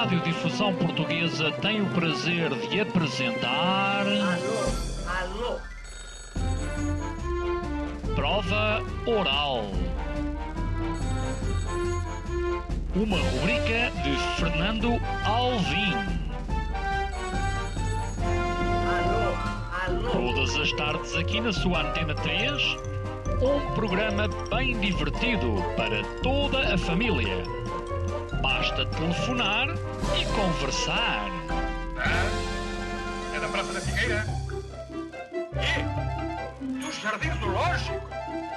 Radiodifusão Portuguesa tem o prazer de apresentar... Alô? Prova Oral. Uma rubrica de Fernando Alvim. Alô? Todas as tardes aqui na sua Antena 3, um programa bem divertido para toda a família. Basta telefonar e conversar. É da Praça da Figueira? E? Dos Jardins Zoológico?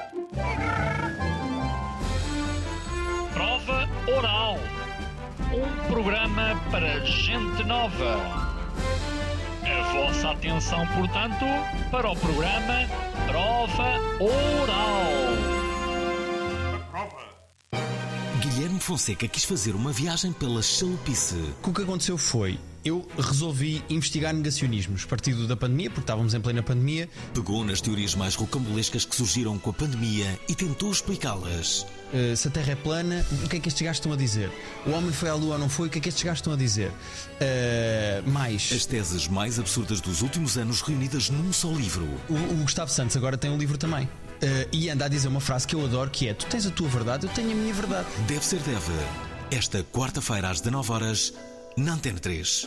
Prova Oral. Um programa para gente nova. A vossa atenção, portanto, para o programa Prova Oral. Prova. Guilherme Fonseca quis fazer uma viagem pela chalupice. O que aconteceu foi, eu resolvi investigar negacionismos, partido da pandemia, porque estávamos em plena pandemia. Pegou nas teorias mais rocambolescas que surgiram com a pandemia e tentou explicá-las. Se a Terra é plana, o que é que estes gajos estão a dizer? O homem foi à Lua ou não foi? O que é que estes gajos estão a dizer? Mais... As teses mais absurdas dos últimos anos reunidas num só livro. O Gustavo Santos agora tem um livro também. E anda a dizer uma frase que eu adoro, que é: tu tens a tua verdade, eu tenho a minha verdade. Deve ser deve. Esta quarta-feira às 19h, na Antena 3.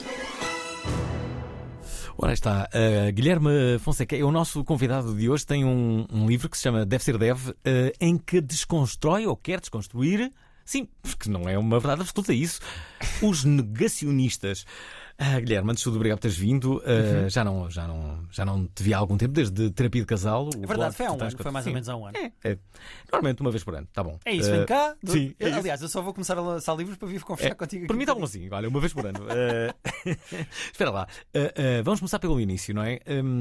Ora está, Guilherme Fonseca é o nosso convidado de hoje. Tem um livro que se chama Deve Ser Deve, em que desconstrói ou quer desconstruir, sim, porque não é uma verdade absoluta isso, os negacionistas. Guilherme, antes de tudo, obrigado por teres vindo. Já não te vi há algum tempo, desde terapia de casal. É verdade, foi há um ano, foi mais ou menos há um ano. Normalmente uma vez por ano, tá bom. É isso, vem cá. Sim, é aliás, eu só vou começar a lançar livros para vir conversar contigo. Para mim está bom assim, olha, uma vez por ano. Espera lá, vamos começar pelo início, não é?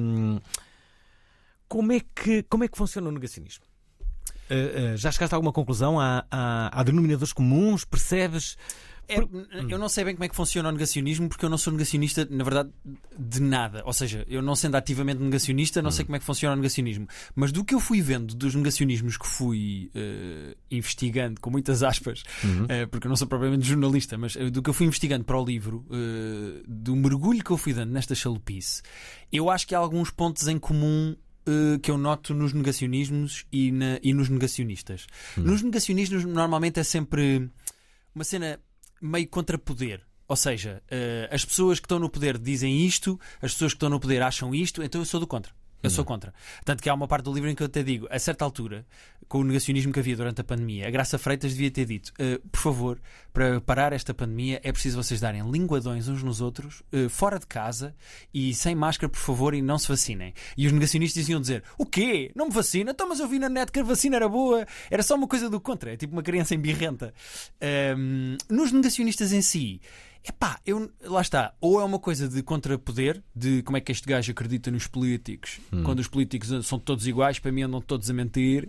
Como é que funciona o negacionismo? Já chegaste a alguma conclusão? Há denominadores comuns? Percebes? Eu não sei bem como é que funciona o negacionismo, porque eu não sou negacionista, na verdade, de nada. Ou seja, eu não sendo ativamente negacionista, não sei como é que funciona o negacionismo. Mas do que eu fui vendo dos negacionismos que fui investigando, com muitas aspas, porque eu não sou propriamente jornalista, mas do que eu fui investigando para o livro, do mergulho que eu fui dando nesta chalupice, eu acho que há alguns pontos em comum que eu noto nos negacionismos e nos negacionistas. Nos negacionistas normalmente é sempre uma cena meio contra poder. Ou seja, as pessoas que estão no poder dizem isto, as pessoas que estão no poder acham isto, então eu sou do contra. Eu sou contra. Tanto que há uma parte do livro em que eu até digo, a certa altura, com o negacionismo que havia durante a pandemia, a Graça Freitas devia ter dito: por favor, para parar esta pandemia é preciso vocês darem linguadões uns nos outros, fora de casa e sem máscara, por favor, e não se vacinem. E os negacionistas iam dizer: o quê? Não me vacina? Então, mas eu vi na net que a vacina era boa. Era só uma coisa do contra. É tipo uma criança embirrenta. Nos negacionistas em si, lá está, ou é uma coisa de contrapoder, de como é que este gajo acredita nos políticos, quando os políticos são todos iguais, para mim andam todos a mentir.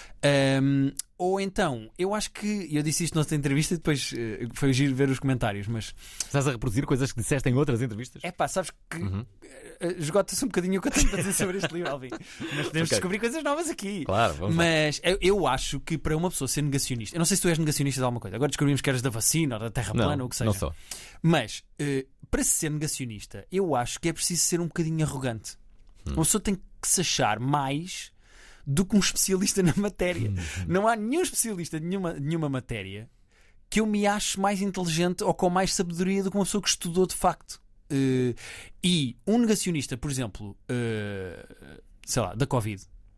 Ou então, eu acho que, eu disse isto noutra entrevista e depois foi giro ver os comentários, mas... Estás a reproduzir coisas que disseste em outras entrevistas? Sabes que esgota-se um bocadinho o que eu tenho para dizer sobre este livro, Alvin. Mas podemos descobrir coisas novas aqui. Claro, vamos lá. Mas eu acho que para uma pessoa ser negacionista, eu não sei se tu és negacionista de alguma coisa, agora descobrimos que eras da vacina ou da terra plana ou o que seja. Não sou. Mas, para ser negacionista, eu acho que é preciso ser um bocadinho arrogante. Uma pessoa tem que se achar mais do que um especialista na matéria. Não há nenhum especialista de nenhuma matéria que eu me ache mais inteligente ou com mais sabedoria do que uma pessoa que estudou de facto. E um negacionista, por exemplo, sei lá, da Covid,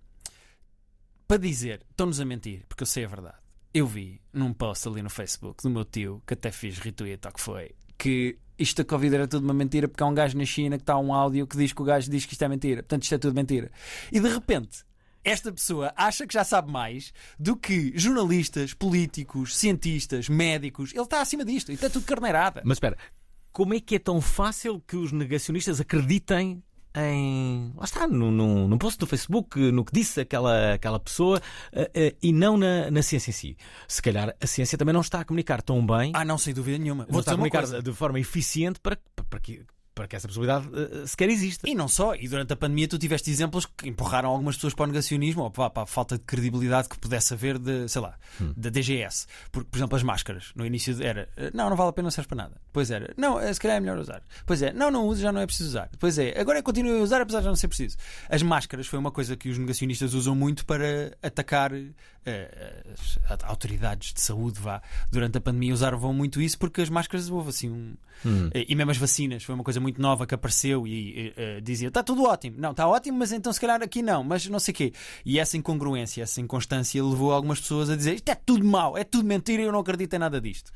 para dizer, estão-nos a mentir, porque eu sei a verdade. Eu vi num post ali no Facebook do meu tio, que até fiz retweet, ou que foi, que isto da Covid era tudo uma mentira, porque há um gajo na China que está um áudio que diz que o gajo diz que isto é mentira. Portanto, isto é tudo mentira. E de repente, esta pessoa acha que já sabe mais do que jornalistas, políticos, cientistas, médicos. Ele está acima disto. Isto é tudo carneirada. Mas espera, como é que é tão fácil que os negacionistas acreditem em... Lá está, num post do Facebook, no que disse aquela pessoa, e não na ciência em si. Se calhar a ciência também não está a comunicar tão bem. Não, sem dúvida nenhuma. Não está a comunicar de forma eficiente para que para que essa possibilidade sequer exista. E não só, e durante a pandemia tu tiveste exemplos que empurraram algumas pessoas para o negacionismo ou para a falta de credibilidade que pudesse haver da DGS. Por exemplo, as máscaras. No início era, não vale a pena, não serve para nada. Depois era, não, se calhar é melhor usar. Depois é, não uso, já não é preciso usar. Depois é, agora continuo a usar apesar de já não ser preciso. As máscaras foi uma coisa que os negacionistas usam muito para atacar autoridades de saúde, durante a pandemia usavam muito isso porque as máscaras houve assim e mesmo as vacinas foi uma coisa muito nova que apareceu e dizia, está tudo ótimo, não, está ótimo, mas então se calhar aqui não, mas não sei o quê, e essa incongruência, essa inconstância levou algumas pessoas a dizer, isto é tudo mau, é tudo mentira, eu não acredito em nada disto.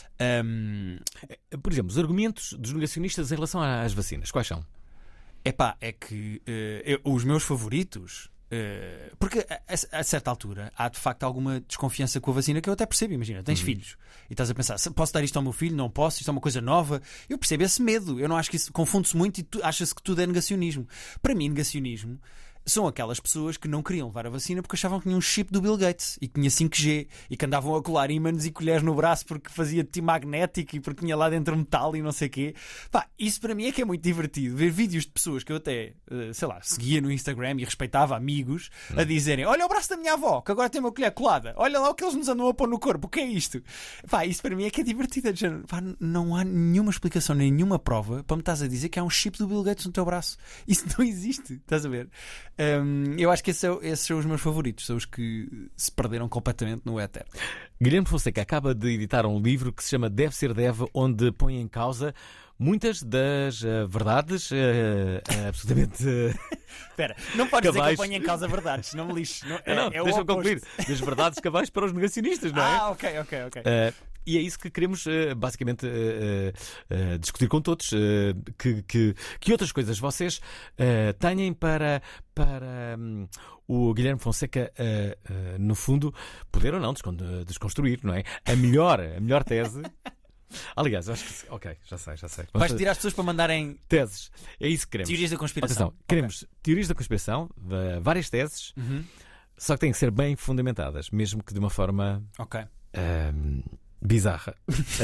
Por exemplo, os argumentos dos negacionistas em relação às vacinas, quais são? É que os meus favoritos, porque a certa altura há de facto alguma desconfiança com a vacina que eu até percebo. Imagina, tens filhos e estás a pensar, posso dar isto ao meu filho? Não posso, isto é uma coisa nova. Eu percebo esse medo, eu não acho que isso confunde-se muito e acha-se que tudo é negacionismo. Para mim, negacionismo são aquelas pessoas que não queriam levar a vacina porque achavam que tinha um chip do Bill Gates e que tinha 5G e que andavam a colar ímãs e colheres no braço porque fazia tipo magnético e porque tinha lá dentro metal e não sei o quê. Isso para mim é que é muito divertido. Ver vídeos de pessoas que eu até, seguia no Instagram e respeitava, amigos, a dizerem, olha o braço da minha avó que agora tem uma colher colada, olha lá o que eles nos andam a pôr no corpo, o que é isto? Isso para mim é que é divertido. Não há nenhuma explicação, nenhuma prova para me estás a dizer que há um chip do Bill Gates no teu braço. Isso não existe, estás a ver? Eu acho que esses são os meus favoritos, são os que se perderam completamente no éter. Guilherme Fonseca acaba de editar um livro que se chama Deve Ser Deve, onde põe em causa muitas das verdades absolutamente. Espera, não podes dizer que eu ponho em causa verdades, não me lixes. Deixa-me concluir. Das verdades cabais para os negacionistas, não é? Ok. E é isso que queremos basicamente discutir com todos. Que outras coisas vocês têm para o Guilherme Fonseca, no fundo, poder ou não desconstruir, não é? A melhor tese. Aliás, acho que. Ok, já sei. Vais tirar as pessoas para mandarem teses. É isso que queremos. Teorias da conspiração. Atenção, queremos teorias da conspiração, várias teses, só que têm que ser bem fundamentadas, mesmo que de uma forma. Bizarra.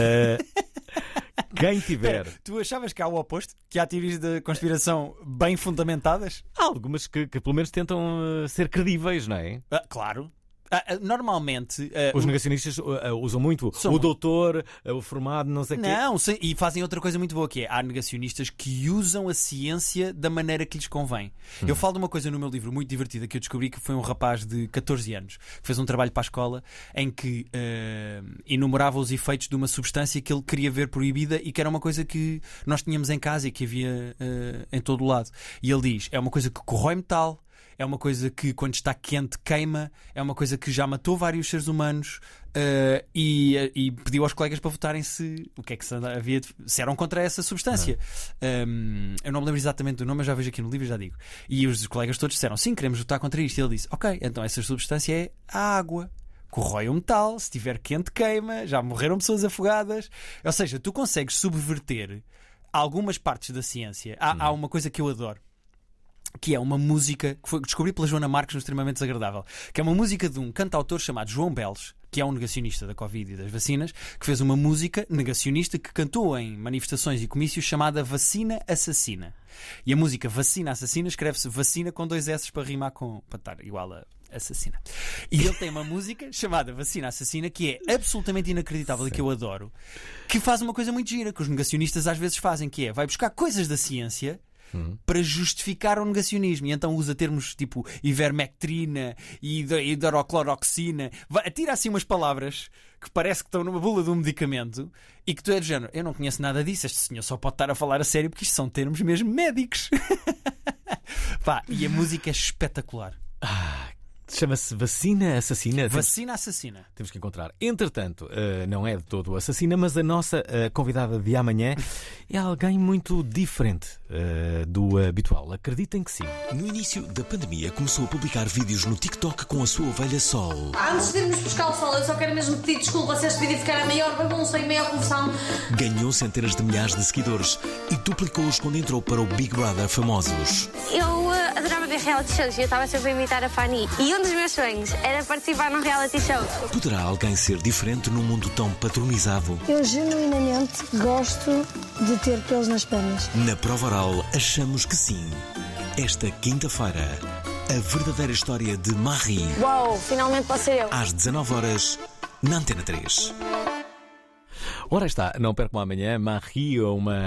Quem tiver. Pera, tu achavas que há o oposto? Que há teorias de conspiração bem fundamentadas? Há algumas que pelo menos tentam ser credíveis, não é? Claro. Normalmente os negacionistas usam muito o doutor, o formado, não sei o quê. Não, e fazem outra coisa muito boa que é, há negacionistas que usam a ciência da maneira que lhes convém. Eu falo de uma coisa no meu livro muito divertida que eu descobri, que foi um rapaz de 14 anos que fez um trabalho para a escola em que enumerava os efeitos de uma substância que ele queria ver proibida e que era uma coisa que nós tínhamos em casa e que havia em todo o lado. E ele diz, é uma coisa que corrói metal, é uma coisa que quando está quente queima, é uma coisa que já matou vários seres humanos, e pediu aos colegas para votarem se eram contra essa substância. Eu não me lembro exatamente do nome, mas já vejo aqui no livro e já digo. E os colegas todos disseram, sim, queremos votar contra isto. E ele disse, ok, então essa substância é a água. Corrói o metal, se estiver quente queima, já morreram pessoas afogadas. Ou seja, tu consegues subverter algumas partes da ciência. Há uma coisa que eu adoro, que é uma música que descobri pela Joana Marques no Extremamente Desagradável, que é uma música de um cantautor chamado João Beles, que é um negacionista da Covid e das vacinas, que fez uma música negacionista que cantou em manifestações e comícios chamada Vacina Assassina. E a música Vacina Assassina escreve-se vacina com 2 S para rimar com, para estar igual a assassina. E ele tem uma música chamada Vacina Assassina que é absolutamente inacreditável e que eu adoro, que faz uma coisa muito gira, que os negacionistas às vezes fazem, que é, vai buscar coisas da ciência para justificar o negacionismo, e então usa termos tipo ivermectrina e hidrocloroxina, atira assim umas palavras que parece que estão numa bula de um medicamento e que tu és do género, eu não conheço nada disso, este senhor só pode estar a falar a sério porque isto são termos mesmo médicos. E a música é espetacular. Chama-se Vacina Assassina. Vacina Assassina. Temos que encontrar. Entretanto, não é de todo assassina, mas a nossa convidada de amanhã é alguém muito diferente do habitual. Acreditem que sim. No início da pandemia começou a publicar vídeos no TikTok com a sua ovelha Sol. Antes de irmos buscar o Sol, eu só quero mesmo pedir desculpa se este vídeo ficar a maior bagunça e a maior confusão. Ganhou centenas de milhares de seguidores e duplicou-os quando entrou para o Big Brother Famosos. Eu adorava ver vários reality shows e eu estava sempre a imitar a Fanny. E um dos meus sonhos era participar num reality show. Poderá alguém ser diferente num mundo tão patronizado? Eu genuinamente gosto de ter pelos nas pernas. Na Prova Oral, achamos que sim. Esta quinta-feira, a verdadeira história de Marie. Uau, finalmente posso ser eu. Às 19h, na Antena 3. Ora está, não percam amanhã, Marie,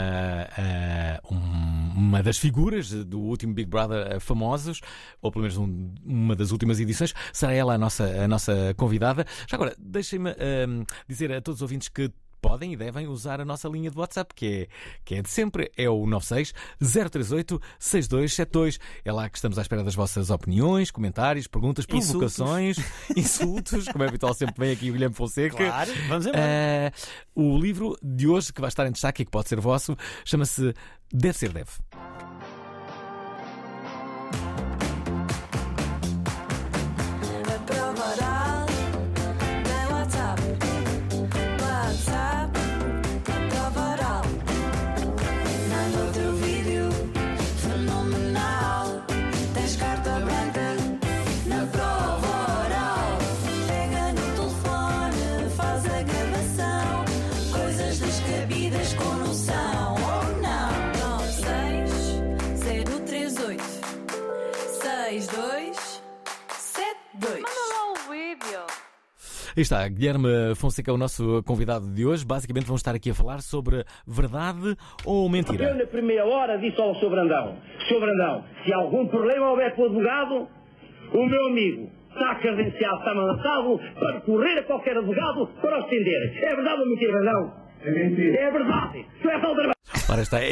uma das figuras do último Big Brother famosos, ou pelo menos uma das últimas edições, será ela a nossa convidada. Já agora, deixem-me dizer a todos os ouvintes que podem e devem usar a nossa linha de WhatsApp, que é de sempre, é o 96-038-6272. É lá que estamos à espera das vossas opiniões, comentários, perguntas, provocações, insultos, como é habitual, sempre vem aqui o Guilherme Fonseca. Claro, vamos embora. O livro de hoje, que vai estar em destaque e que pode ser vosso, chama-se Deve Ser Deve. Aí está, Guilherme Fonseca é o nosso convidado de hoje. Basicamente vamos estar aqui a falar sobre verdade ou mentira. Eu na primeira hora disse ao Sr. Brandão, se algum problema houver com o advogado, o meu amigo está credenciado, está mandatado para correr a qualquer advogado para os defender. É verdade ou mentira, Brandão? É mentira. É verdade. Tu és outra vez. Ora está,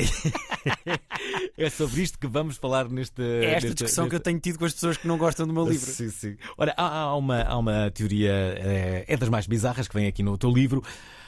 é sobre isto que vamos falar neste... É esta discussão que eu tenho tido com as pessoas que não gostam do meu livro. Sim, sim. Ora, há uma teoria, é das mais bizarras, que vem aqui no teu livro.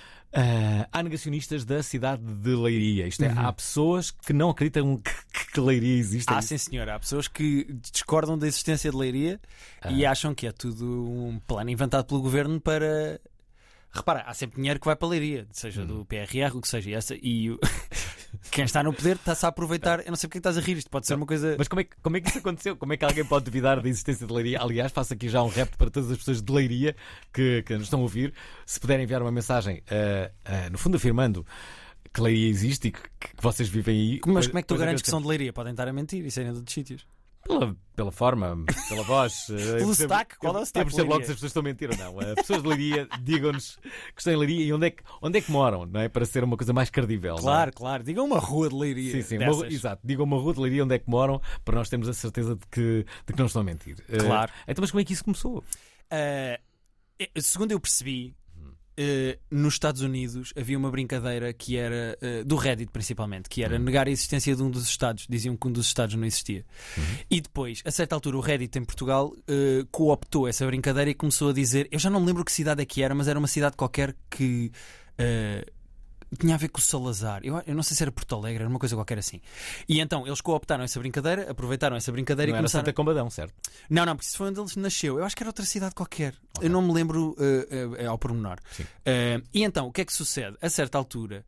Há negacionistas da cidade de Leiria. Isto é, há pessoas que não acreditam que Leiria existe. Sim senhor, há pessoas que discordam da existência de Leiria e acham que é tudo um plano inventado pelo governo para... Repara, há sempre dinheiro que vai para a Leiria, seja do PRR, o que seja. E quem está no poder está-se a aproveitar. Eu não sei porque estás a rir, isto pode ser uma coisa... Mas como é que isso aconteceu? Como é que alguém pode duvidar da existência de Leiria? Aliás, faço aqui já um repto para todas as pessoas de Leiria que nos estão a ouvir. Se puderem enviar uma mensagem, no fundo afirmando que Leiria existe e que vocês vivem aí. Mas como é que tu garantes que são de Leiria? Podem estar a mentir e serem de outros sítios. Pela forma, pela voz. Pelo sotaque? Qual é o sotaque? Eu percebo logo se as pessoas estão a mentir ou não. Pessoas de Leiria, digam-nos que estão em Leiria e onde é que moram, não é? Para ser uma coisa mais credível. Claro, claro. Digam uma rua de Leiria. Sim, exato. Digam uma rua de Leiria onde é que moram, para nós termos a certeza de que não estão a mentir. Claro. Então, mas como é que isso começou? Segundo eu percebi, nos Estados Unidos havia uma brincadeira que era do Reddit principalmente, que era negar a existência de um dos Estados. Diziam que um dos Estados não existia. E depois, a certa altura, o Reddit em Portugal cooptou essa brincadeira e começou a dizer, eu já não me lembro que cidade é que era, mas era uma cidade qualquer que tinha a ver com o Salazar. Eu não sei se era Porto Alegre, era uma coisa qualquer assim. E então eles cooptaram essa brincadeira, aproveitaram essa brincadeira não e começaram... Era Santa Combadão, certo? Não, porque isso foi onde ele nasceu. Eu acho que era outra cidade qualquer. Okay. Eu não me lembro ao pormenor. E então, o que é que sucede? A certa altura,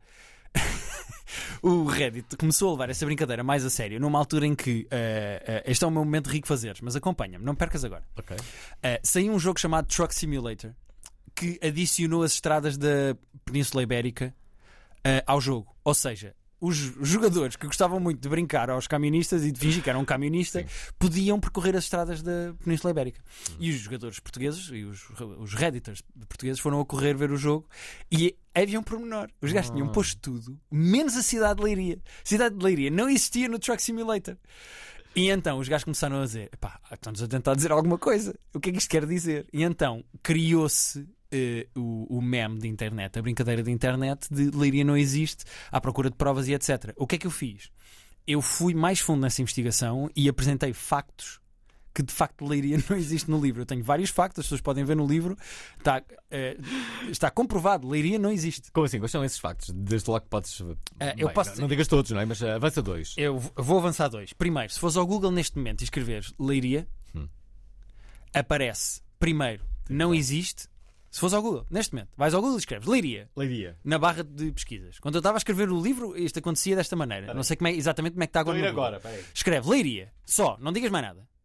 o Reddit começou a levar essa brincadeira mais a sério, numa altura em que este é o meu momento de rico fazeres, mas acompanha-me, não percas agora. Okay. Saiu um jogo chamado Truck Simulator que adicionou as estradas da Península Ibérica ao jogo. Ou seja, os jogadores que gostavam muito de brincar aos camionistas e de fingir que eram um camionista podiam percorrer as estradas da Península Ibérica. E os jogadores portugueses e os redditors portugueses foram a correr ver o jogo e havia um pormenor. Os gajos tinham posto tudo, menos a cidade de Leiria. A cidade de Leiria não existia no Truck Simulator. E então os gajos começaram a dizer, estão-nos a tentar dizer alguma coisa. O que é que isto quer dizer? E então criou-se o meme de internet, a brincadeira de internet de Leiria não existe, à procura de provas e etc. O que é que eu fiz? Eu fui mais fundo nessa investigação e apresentei factos que de facto Leiria não existe no livro. Eu tenho vários factos, as pessoas podem ver no livro, está comprovado, Leiria não existe. Como assim? Quais são esses factos? Desde logo que podes... não digas todos, não é? Mas avança 2. Eu vou avançar 2. Primeiro, se fores ao Google neste momento e escreveres Leiria, aparece, primeiro, não existe. Se fores ao Google, neste momento, vais ao Google e escreves Leiria na barra de pesquisas. Quando eu estava a escrever o livro, isto acontecia desta maneira. Não sei exatamente como é que está agora. Agora, escreve Leiria, só, não digas mais nada.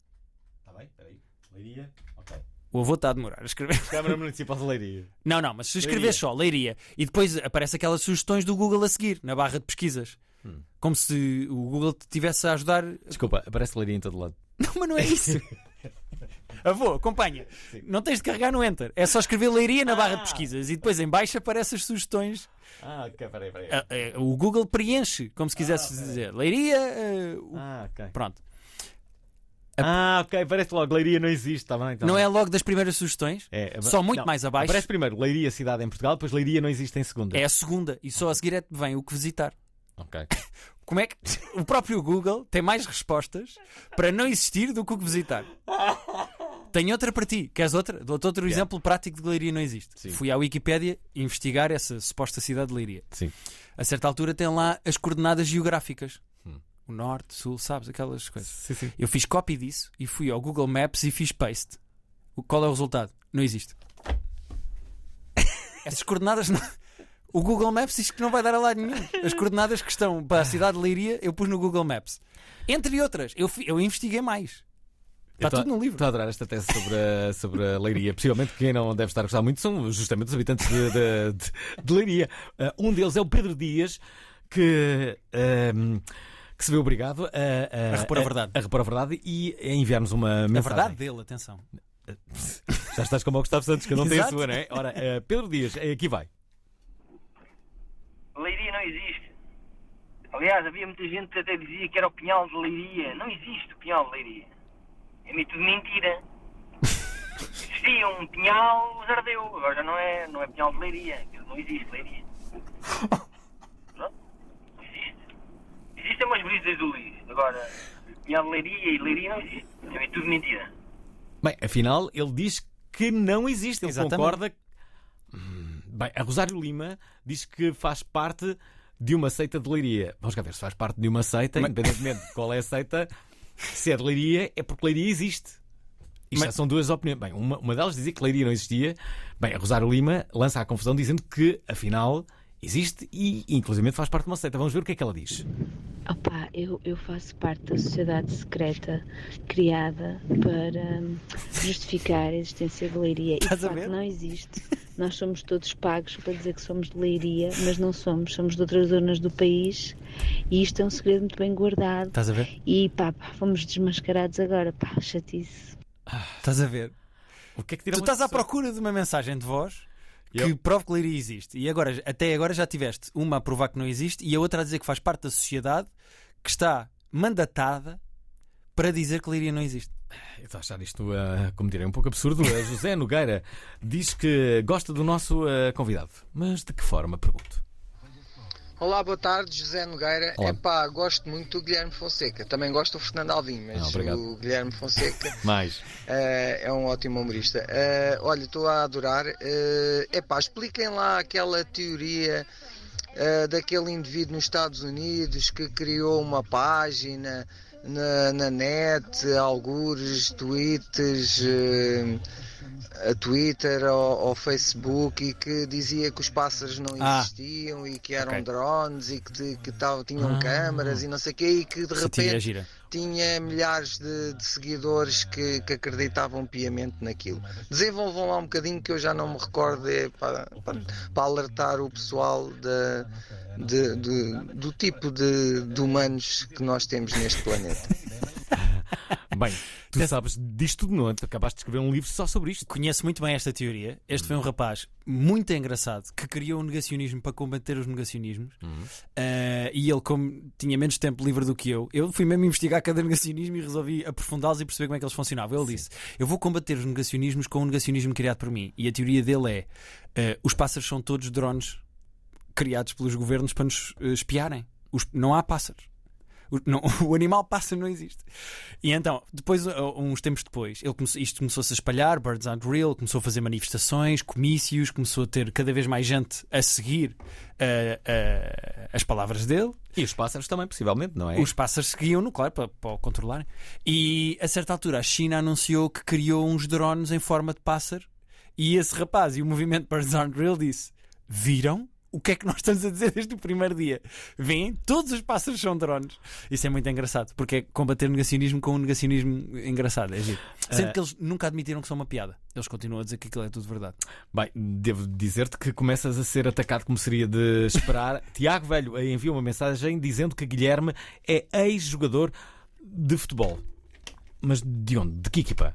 Leiria? Ok. O avô está a demorar a escrever. Câmara Municipal de Leiria. Não, mas se escrever só Leiria e depois aparece aquelas sugestões do Google a seguir, na barra de pesquisas. Como se o Google te tivesse a ajudar. Desculpa, aparece Leiria em todo lado. Não, mas não é isso. Avô, acompanha. Sim. Não tens de carregar no Enter. É só escrever Leiria na barra de pesquisas e depois em baixo aparecem as sugestões. Ok, peraí. O Google preenche, como se quisesse dizer. Leiria. Ok. Pronto. Ok, parece logo, Leiria não existe, está bem? Não é logo das primeiras sugestões? Só muito mais abaixo. Aparece primeiro Leiria, cidade em Portugal, depois Leiria não existe em segunda. É a segunda, e só a seguir vem o que visitar. Ok. Como é que o próprio Google tem mais respostas para não existir do que o que visitar? Tenho outra para ti. Queres outra? Dou-te outro exemplo prático de Leiria não existe. Sim. Fui à Wikipédia investigar essa suposta cidade de Leiria. Sim. A certa altura tem lá as coordenadas geográficas. O norte, sul, sabes? Aquelas coisas. Sim. Eu fiz copy disso e fui ao Google Maps e fiz paste. Qual é o resultado? Não existe. Essas coordenadas não... O Google Maps diz que não vai dar a lado nenhum. As coordenadas que estão para a cidade de Leiria eu pus no Google Maps. Entre outras, eu investiguei mais. Está tudo no livro. Estou a adorar esta tese sobre a Leiria. Possivelmente quem não deve estar a gostar muito são justamente os habitantes de Leiria. Um deles é o Pedro Dias, que se vê obrigado a repor a verdade. A repor a verdade e a enviar-nos uma mensagem. A verdade dele, atenção. Já estás como o Gustavo Santos, que não tem a sua, não é? Ora, Pedro Dias, aqui vai. Leiria não existe. Aliás, havia muita gente que até dizia que era o Pinhal de Leiria. Não existe o Pinhal de Leiria. É tudo mentira. Existia um Pinhal, mas ardeu. Agora já não é Pinhal de Leiria. Não existe Leiria. Não existe. Existem umas brisas do Luís. Agora, Pinhal de Leiria e Leiria não existe. É tudo mentira. Bem, afinal, ele diz que não existe. Ele concorda. Bem, a Rosário Lima diz que faz parte de uma seita de Leiria. Vamos cá ver se faz parte de uma seita, independentemente de qual é a seita. Se é de Leiria, é porque Leiria existe. Isto são duas opiniões. Bem, uma delas dizia que Leiria não existia. Bem, a Rosário Lima lança a confusão dizendo que, afinal, existe e, inclusive, faz parte de uma seita. Vamos ver o que é que ela diz. Opa, eu faço parte da sociedade secreta criada para justificar a existência de Leiria. E, de facto, não existe. Nós somos todos pagos para dizer que somos de Leiria, mas não somos. Somos de outras zonas do país e isto é um segredo muito bem guardado. Estás a ver? E pá, fomos desmascarados agora. Pá, chatice. Estás a ver? O que é que tu estás à procura de uma mensagem de voz que prove que Leiria existe. E agora, até agora já tiveste uma a provar que não existe e a outra a dizer que faz parte da sociedade que está mandatada para dizer que Leiria não existe. Eu estou a achar isto, como direi, um pouco absurdo. José Nogueira diz que gosta do nosso convidado. Mas de que forma, pergunto? Olá, boa tarde, José Nogueira. Epá, gosto muito do Guilherme Fonseca. Também gosto do Fernando Alvim, mas o Guilherme Fonseca é um ótimo humorista. Olha, estou a adorar. Epá, expliquem lá aquela teoria daquele indivíduo nos Estados Unidos que criou uma página na net, algures, tweets, a Twitter ou Facebook, e que dizia que os pássaros não existiam e que eram drones e que tinham câmaras e não sei o quê, e que de repente tinha milhares de seguidores que acreditavam piamente naquilo. Desenvolvam lá um bocadinho, que eu já não me recordo, para alertar o pessoal do tipo de humanos que nós temos neste planeta. Bem, tu sabes disto tudo, não? Tu acabaste de escrever um livro só sobre isto. Conheço muito bem esta teoria. Este foi um rapaz muito engraçado que criou o negacionismo para combater os negacionismos. E ele, como tinha menos tempo livre do que eu fui mesmo investigar cada negacionismo e resolvi aprofundá-los e perceber como é que eles funcionavam. Ele disse: eu vou combater os negacionismos com um negacionismo criado por mim. E a teoria dele é: os pássaros são todos drones criados pelos governos para nos espiarem. Não há pássaros. O animal pássaro não existe. E então, depois, uns tempos depois, isto começou-se a espalhar. Birds Aren't Real começou a fazer manifestações, comícios, começou a ter cada vez mais gente a seguir as palavras dele. E os pássaros também, possivelmente, não é? Os pássaros seguiam-no, claro, para o controlarem. E a certa altura a China anunciou que criou uns drones em forma de pássaro. E esse rapaz e o movimento Birds Aren't Real disse: viram? o que é que nós estamos a dizer desde o primeiro dia. Vêem, todos os pássaros são drones. Isso é muito engraçado, porque é combater o negacionismo com um negacionismo engraçado. É giro. Sendo que eles nunca admitiram que são uma piada. Eles continuam a dizer que aquilo é tudo verdade. Bem, devo dizer-te que começas a ser atacado como seria de esperar. Tiago Velho envia uma mensagem dizendo que Guilherme é ex-jogador de futebol. Mas de onde? De que equipa?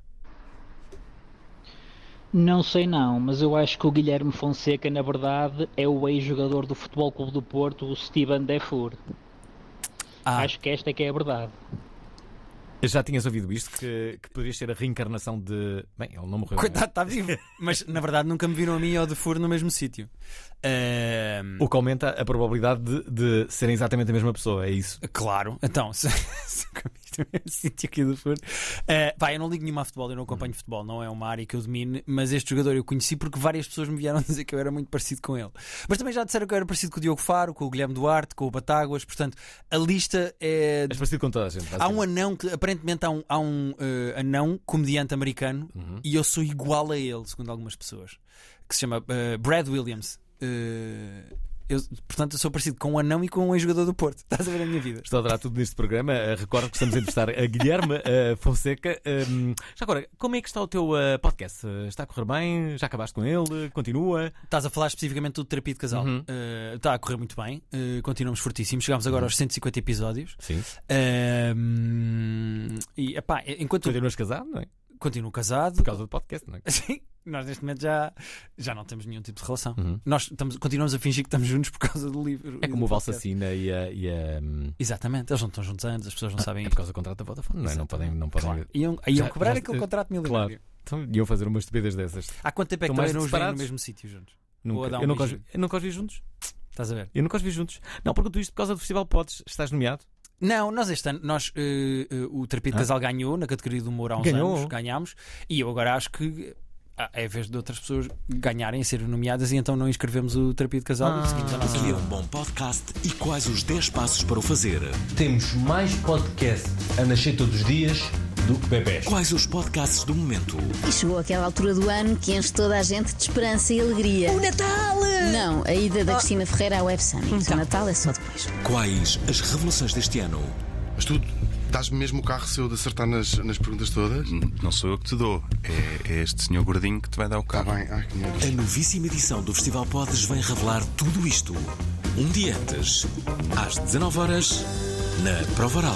Não sei não, mas eu acho que o Guilherme Fonseca, na verdade, é o ex-jogador do Futebol Clube do Porto, o Steven Defour. Acho que esta é que é a verdade. Já tinhas ouvido isto? Que poderias ser a reencarnação de... Bem, ele não morreu. Coitado, está vivo. Mas, na verdade, nunca me viram a mim e ao Defour no mesmo sítio. O que aumenta a probabilidade de serem exatamente a mesma pessoa, é isso? Claro. Então, se sítio aqui do Defour. Eu não ligo nenhuma a futebol, eu não acompanho futebol, não é uma área que eu domine, mas este jogador eu conheci porque várias pessoas me vieram dizer que eu era muito parecido com ele. Mas também já disseram que eu era parecido com o Diogo Faro, com o Guilherme Duarte, com o Batáguas, portanto, a lista é... És parecido com toda a gente. Há um anão que, aparentemente, há um anão comediante americano e eu sou igual a ele, segundo algumas pessoas, que se chama Brad Williams. Portanto, eu sou parecido com um anão e com um ex-jogador do Porto. Estás a ver a minha vida? Estou a adorar tudo neste programa. Recordo que estamos a entrevistar a Guilherme Fonseca. Já agora, como é que está o teu podcast? Está a correr bem? Já acabaste com ele? Continua? Estás a falar especificamente do Terapia de Casal. Está a correr muito bem. Continuamos fortíssimos. Chegámos agora aos 150 episódios. Sim. E, enquanto... Continuas casado, não é? Continuo casado. Por causa do podcast, não é? Sim. Nós neste momento já não temos nenhum tipo de relação. Nós continuamos a fingir que estamos juntos por causa do livro. É como o Valsacina e a... Exatamente, eles não estão juntos antes, as pessoas não sabem. É por causa do contrato da Vodafone, não é? Não podem... Claro. Iam cobrar aquele contrato milionário. Claro. Então, iam fazer uma estupidez dessas. Há quanto tempo é que também não os veem no mesmo sítio juntos? Eu nunca os vi juntos. Estás a ver? Eu nunca os vi juntos. Não, pergunto isto por causa do Festival Podes. Estás nomeado? Não, nós este ano, o Terapia de Casal ganhou na categoria do humor há uns anos, ganhámos, e eu agora acho que é a vez de outras pessoas ganharem e serem nomeadas, e então não inscrevemos o Terapia de Casal e seguimos a nossa vida. É um bom podcast e quais os 10 passos para o fazer? Temos mais podcast a nascer todos os dias do que bebés. Quais os podcasts do momento? E chegou aquela altura do ano que enche toda a gente de esperança e alegria. O Natal! Não, a ida da Cristina Ferreira ao Web Summit. Então. O Natal é só depois. Quais as revelações deste ano? Mas tu dás-me mesmo o carro se eu de acertar nas perguntas todas? Não sou eu que te dou. É este senhor gordinho que te vai dar o carro. Tá bem. Ai, a novíssima edição do Festival Podes vem revelar tudo isto. Um dia antes, às 19h, na Prova Oral.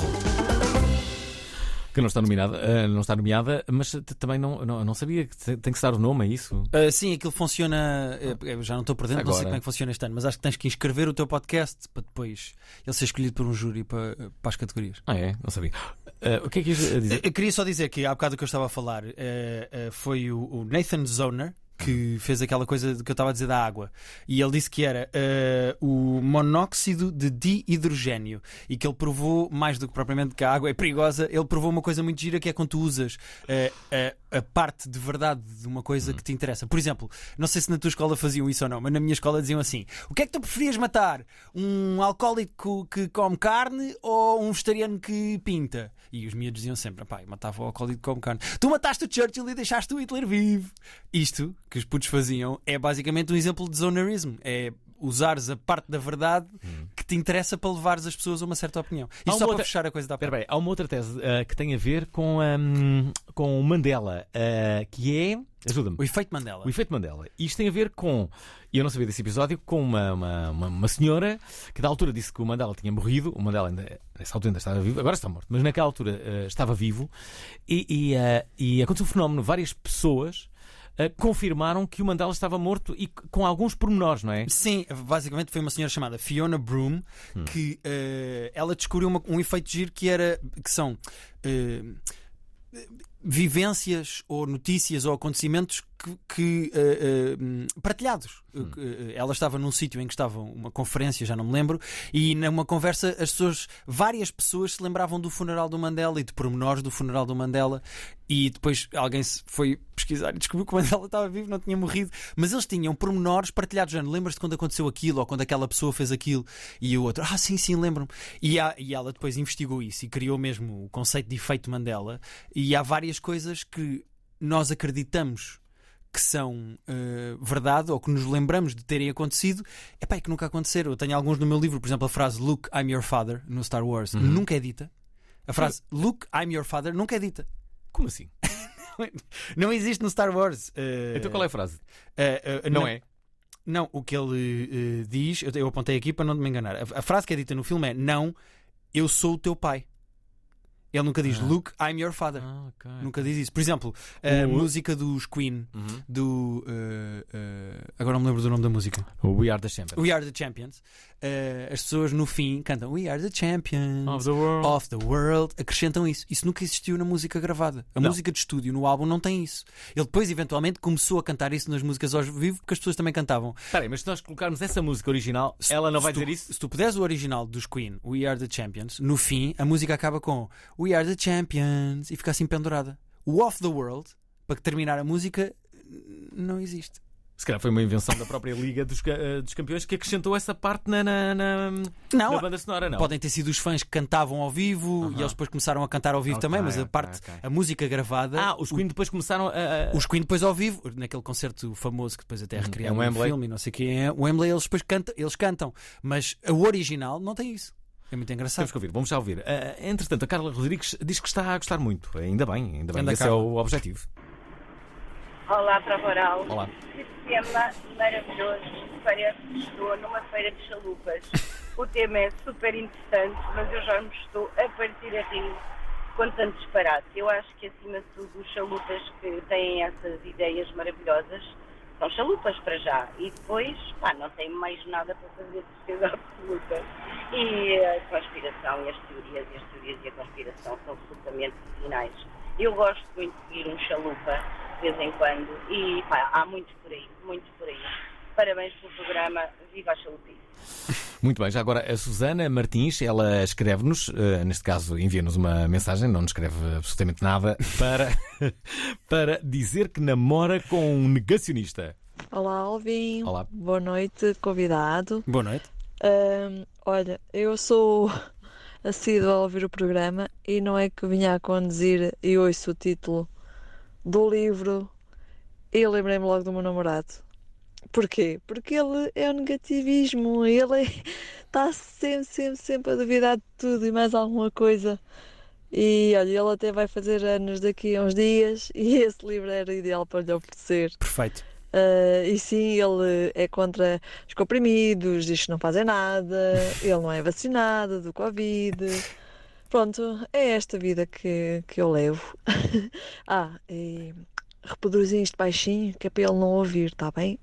Que não está nomeada, mas também não sabia que tem que estar o nome, é isso? Sim, aquilo funciona. Já não estou por dentro, não sei como é que funciona este ano, mas acho que tens que inscrever o teu podcast para depois ele ser escolhido por um júri para as categorias. É? Não sabia. O que é que ias dizer? Eu queria só dizer que há bocado o que eu estava a falar foi o Nathan Zoner, que fez aquela coisa que eu estava a dizer da água, e ele disse que era o monóxido de dihidrogénio, e que ele provou, mais do que propriamente que a água é perigosa, ele provou uma coisa muito gira, que é quando tu usas a parte de verdade de uma coisa que te interessa. Por exemplo, não sei se na tua escola faziam isso ou não, mas na minha escola diziam assim: o que é que tu preferias matar? Um alcoólico que come carne ou um vegetariano que pinta? E os miúdos diziam sempre: pá, eu matava o alcoólico que come carne. Tu mataste o Churchill e deixaste o Hitler vivo. Isto que os putos faziam é basicamente um exemplo de zonerismo. É usares a parte da verdade que te interessa para levares as pessoas a uma certa opinião. Isto só para fechar a coisa da parte. Há uma outra tese que tem a ver com o Mandela, que é... Ajuda-me. O efeito Mandela. O efeito Mandela. Isto tem a ver com... E eu não sabia desse episódio, com uma senhora que da altura disse que o Mandela tinha morrido. O Mandela nessa altura ainda estava vivo, agora está morto, mas naquela altura estava vivo. E aconteceu um fenómeno. Várias pessoas confirmaram que o Mandela estava morto, e com alguns pormenores, não é? Sim, basicamente foi uma senhora chamada Fiona Broome que ela descobriu um efeito giro que são vivências ou notícias ou acontecimentos partilhados. Ela estava num sítio em que estava uma conferência, já não me lembro, e numa conversa várias pessoas se lembravam do funeral do Mandela e de pormenores do funeral do Mandela, e depois alguém foi pesquisar e descobriu que o Mandela estava vivo, não tinha morrido, mas eles tinham pormenores partilhados. Já lembras-te quando aconteceu aquilo, ou quando aquela pessoa fez aquilo, e o outro, sim, lembro-me. E ela depois investigou isso e criou mesmo o conceito de efeito Mandela, e há várias coisas que nós acreditamos que são verdade ou que nos lembramos de terem acontecido, é que nunca aconteceram. Eu tenho alguns no meu livro, por exemplo, a frase Luke, I'm your father, no Star Wars, nunca é dita. A frase Luke, I'm your father, nunca é dita. Como assim? Não existe no Star Wars. Então qual é a frase? Não, o que ele diz, eu apontei aqui para não me enganar. A frase que é dita no filme é: não, eu sou o teu pai. Ele nunca diz Luke, I'm your father. Okay. Nunca diz isso. Por exemplo, a música dos Queen, do. Agora não me lembro do nome da música. We Are the Champions. We Are the Champions. As pessoas no fim cantam We Are the Champions of the world. Acrescentam isso. Isso nunca existiu na música gravada. A música de estúdio no álbum não tem isso. Ele depois, eventualmente, começou a cantar isso nas músicas ao vivo porque as pessoas também cantavam. Espera aí, mas se nós colocarmos essa música original, ela não vai dizer isso? Se tu puderes o original dos Queen, We Are the Champions, no fim, a música acaba com We Are the Champions e fica assim pendurada. O Off the World, para terminar a música, não existe. Se calhar foi uma invenção da própria Liga dos Campeões que acrescentou essa parte na banda sonora, não? Podem ter sido os fãs que cantavam ao vivo e eles depois começaram a cantar ao vivo também, mas a música gravada. Os Queen depois começaram a. Os Queen depois ao vivo, naquele concerto famoso que depois até recriaram no filme e não sei o que. O Wembley eles depois cantam, mas o original não tem isso. É muito engraçado. Temos que ouvir, vamos já ouvir. Entretanto, a Carla Rodrigues diz que está a gostar muito. Ainda bem. Esse é o objetivo. Olá, Prova Oral. Olá. Que tema maravilhoso. Parece que estou numa feira de chalupas. O tema é super interessante, mas eu já me estou a partir a rir com tanto disparate. Eu acho que, acima de tudo, os chalupas que têm essas ideias maravilhosas são chalupas para já. E depois, não tem mais nada para fazer de certeza absoluta. E a conspiração e as teorias e a conspiração são absolutamente finais. Eu gosto muito de ir um chalupa de vez em quando e há muito por aí. Parabéns pelo programa, viva a chalupice. Muito bem, já agora a Susana Martins, ela escreve-nos, neste caso envia-nos uma mensagem, não nos escreve absolutamente nada, para dizer que namora com um negacionista. Olá, Alvin. Olá. Boa noite, convidado. Boa noite. Olha, eu sou assídua a ouvir o programa e não é que vinha a conduzir e ouço o título do livro e lembrei-me logo do meu namorado. Porquê? Porque ele é o negativismo, ele está sempre a duvidar de tudo e mais alguma coisa. E olha, ele até vai fazer anos daqui a uns dias e esse livro era ideal para lhe oferecer. Perfeito. E sim, ele é contra os comprimidos, diz que não fazem nada, ele não é vacinado do Covid. Pronto, é esta vida que eu levo. E reproduzem isto baixinho, que é para ele não ouvir, está bem?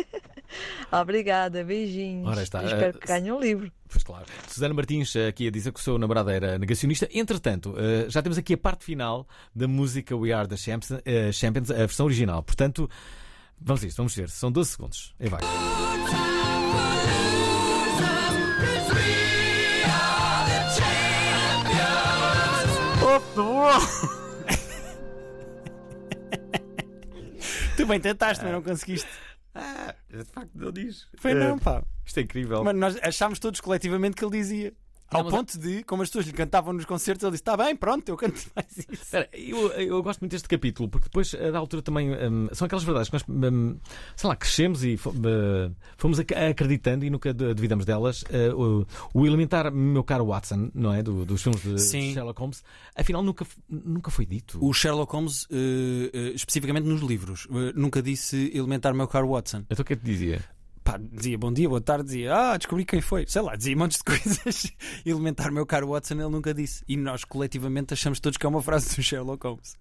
Obrigada, beijinhos. Ora está. Espero que ganhe um livro. Pois claro. Susana Martins aqui a dizer que o seu namorado era negacionista. Entretanto, já temos aqui a parte final da música We Are the Champions, a versão original. Portanto, vamos a isto, vamos ver. São 12 segundos. Aí vai. Tu bem tentaste, mas não conseguiste. De facto não diz. Foi não, pá. Isto é incrível. Mas nós achámos todos coletivamente que ele dizia. Ao ponto de, como as pessoas lhe cantavam nos concertos, ele disse: está bem, pronto, eu canto mais isso. Espera, eu gosto muito deste capítulo, porque depois, da altura também, são aquelas verdades que nós, sei lá, crescemos e fomos acreditando e nunca duvidamos delas. O elementar, meu caro Watson, não é? Dos filmes de Sherlock Holmes, afinal nunca foi dito. O Sherlock Holmes, especificamente nos livros, nunca disse elementar, meu caro Watson. Então o que é que dizia? Dizia bom dia, boa tarde, dizia descobri quem foi, sei lá, dizia montes de coisas. Elementar, meu caro Watson, ele nunca disse. E nós coletivamente achamos todos que é uma frase do Sherlock Holmes.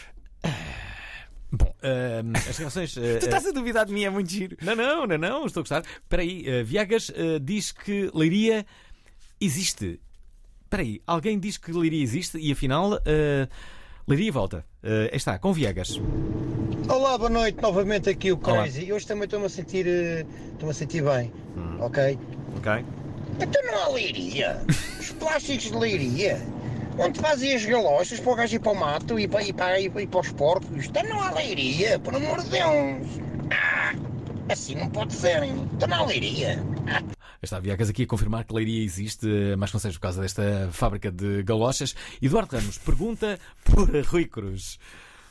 Bom, as reações. Tu estás a duvidar de mim, é muito giro. Não, estou a gostar. Espera aí, Viegas diz que Leiria existe. Espera aí, alguém diz que Leiria existe e afinal Leiria volta. Está, com Viegas. Olá, boa noite, novamente aqui o Crazy. Olá. Hoje também estou-me a sentir bem, ok? Ok. Então não há Leiria, os plásticos de Leiria, onde fazem as galochas para o gajo ir para o mato e para os porcos, então não há Leiria, por amor de Deus. Assim não pode ser, então não há Leiria. Está Viegas aqui a confirmar que Leiria existe, mais conselhos por causa desta fábrica de galochas. Eduardo Ramos pergunta por Rui Cruz.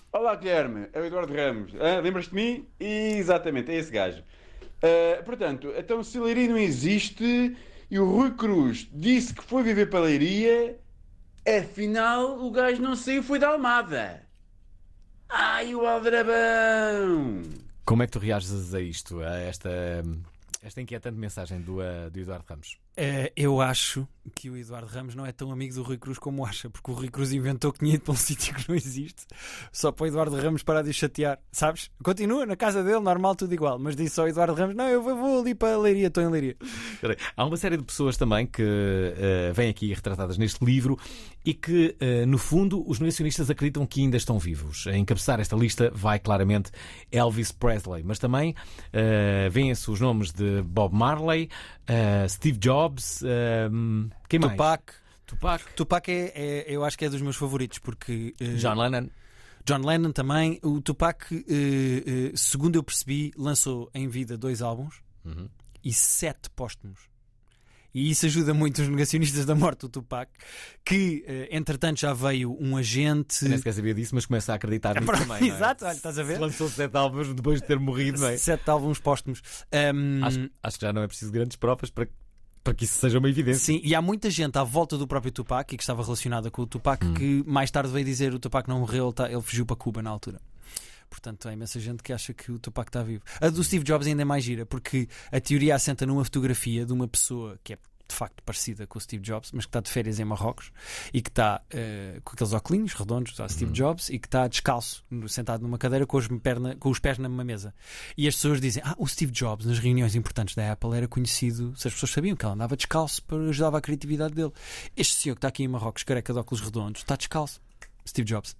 Olá, Guilherme, é o Eduardo Ramos. Lembras-te de mim? Exatamente, é esse gajo. Portanto, então se Leiria não existe e o Rui Cruz disse que foi viver para Leiria, afinal o gajo não saiu, foi da Almada. Ai, o aldrabão! Como é que tu reages a isto, a esta inquietante mensagem do Eduardo Ramos? Eu acho que o Eduardo Ramos não é tão amigo do Rui Cruz como acha, porque o Rui Cruz inventou que tinha ido para um sítio que não existe só para o Eduardo Ramos parar de o chatear, sabes? Continua na casa dele, normal, tudo igual, mas disse ao Eduardo Ramos: não, eu vou ali para a Leiria, estou em Leiria. Há uma série de pessoas também que vêm aqui retratadas neste livro e que, no fundo, os negacionistas acreditam que ainda estão vivos. A encabeçar esta lista vai claramente Elvis Presley, mas também vêem-se os nomes de Bob Marley, Steve Jobs, quem mais? Tupac eu acho que é dos meus favoritos, porque John Lennon também. O Tupac, segundo eu percebi, lançou em vida 2 álbuns e 7 póstumos. E isso ajuda muito os negacionistas da morte do Tupac, que entretanto já veio um agente. Nem sequer sabia disso, mas começa a acreditar nisso também. Exato, olha, estás a ver? Lançou 7 álbuns depois de ter morrido, não é? 7 álbuns póstumos. Acho que já não é preciso grandes provas para que isso seja uma evidência. Sim, e há muita gente à volta do próprio Tupac e que estava relacionada com o Tupac que mais tarde veio dizer que o Tupac não morreu, ele fugiu para Cuba na altura. Portanto, há imensa gente que acha que o Tupac está vivo. A do Steve Jobs ainda é mais gira, porque a teoria assenta numa fotografia de uma pessoa que é de facto parecida com o Steve Jobs, mas que está de férias em Marrocos e que está com aqueles óculos redondos a Steve Jobs e que está descalço, sentado numa cadeira com os pés numa mesa. E as pessoas dizem: o Steve Jobs nas reuniões importantes da Apple era conhecido, se as pessoas sabiam que ele andava descalço para ajudar a criatividade dele. Este senhor que está aqui em Marrocos, careca de óculos redondos, está descalço. Steve Jobs.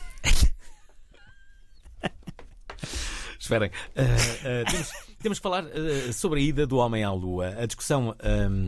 Esperem, temos que falar sobre a ida do homem à Lua. A discussão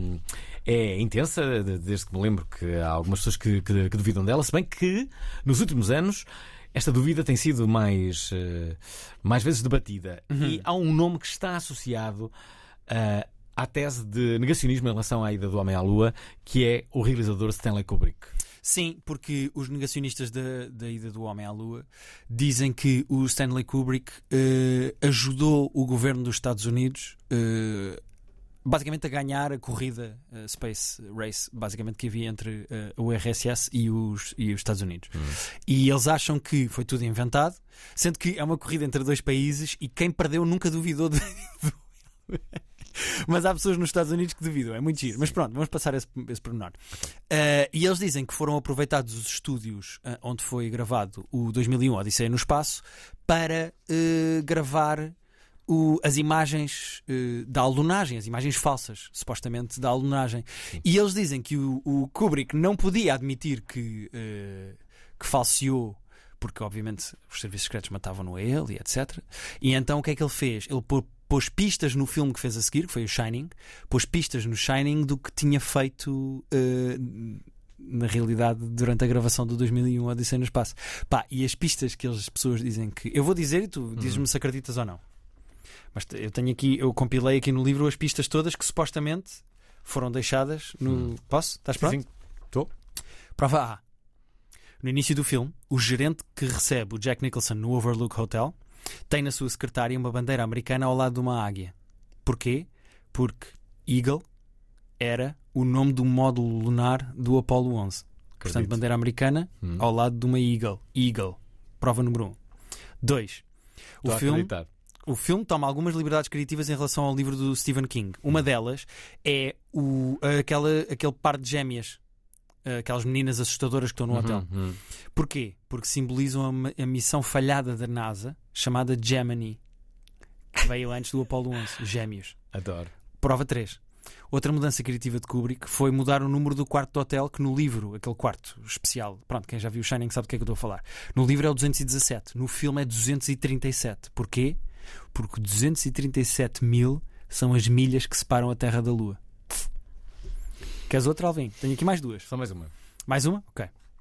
é intensa, desde que me lembro que há algumas pessoas que duvidam dela, se bem que nos últimos anos esta dúvida tem sido mais vezes debatida. E há um nome que está associado à tese de negacionismo em relação à ida do homem à Lua, que é o realizador Stanley Kubrick. Sim, porque os negacionistas da ida do homem à Lua dizem que o Stanley Kubrick ajudou o governo dos Estados Unidos basicamente a ganhar a corrida Space Race, basicamente, que havia entre o RSS e os Estados Unidos. E eles acham que foi tudo inventado, sendo que é uma corrida entre 2 países e quem perdeu nunca duvidou de... Mas há pessoas nos Estados Unidos que duvidam, é muito giro. Mas pronto, vamos passar esse pormenor. E eles dizem que foram aproveitados os estúdios onde foi gravado o 2001 Odisseia no Espaço para gravar as imagens da alunagem, as imagens falsas, supostamente, da alunagem. E eles dizem que o Kubrick não podia admitir que falseou, porque obviamente os serviços secretos matavam-no a ele, e etc. E então o que é que ele fez? Ele pôs pistas no filme que fez a seguir, que foi o Shining, pôs pistas no Shining do que tinha feito na realidade durante a gravação do 2001 Odisseia no Espaço. E as pistas que as pessoas dizem que... Eu vou dizer e tu dizes-me se acreditas ou não. Mas eu compilei aqui no livro as pistas todas que supostamente foram deixadas no... Posso? Estás pronto? Sim, estou. Prova A. No início do filme, o gerente que recebe o Jack Nicholson no Overlook Hotel tem na sua secretária uma bandeira americana ao lado de uma águia. Porquê? Porque Eagle era o nome do módulo lunar do Apollo 11. Portanto, bandeira americana ao lado de uma Eagle. Eagle. Prova número 1. 2. O filme toma algumas liberdades criativas em relação ao livro do Stephen King. Uma delas é aquele par de gêmeas, aquelas meninas assustadoras que estão no hotel. Porquê? Porque simbolizam a missão falhada da NASA, chamada Gemini, que veio antes do Apollo 11. Gêmeos. Adoro. Prova 3. Outra mudança criativa de Kubrick foi mudar o número do quarto do hotel, que no livro, aquele quarto especial, pronto, quem já viu o Shining sabe do que é que eu estou a falar. No livro é o 217, no filme é 237. Porquê? Porque 237.000 são as milhas que separam a Terra da Lua. Queres outra, Alvin? Tenho aqui mais 2. Só mais uma. Mais uma? Ok.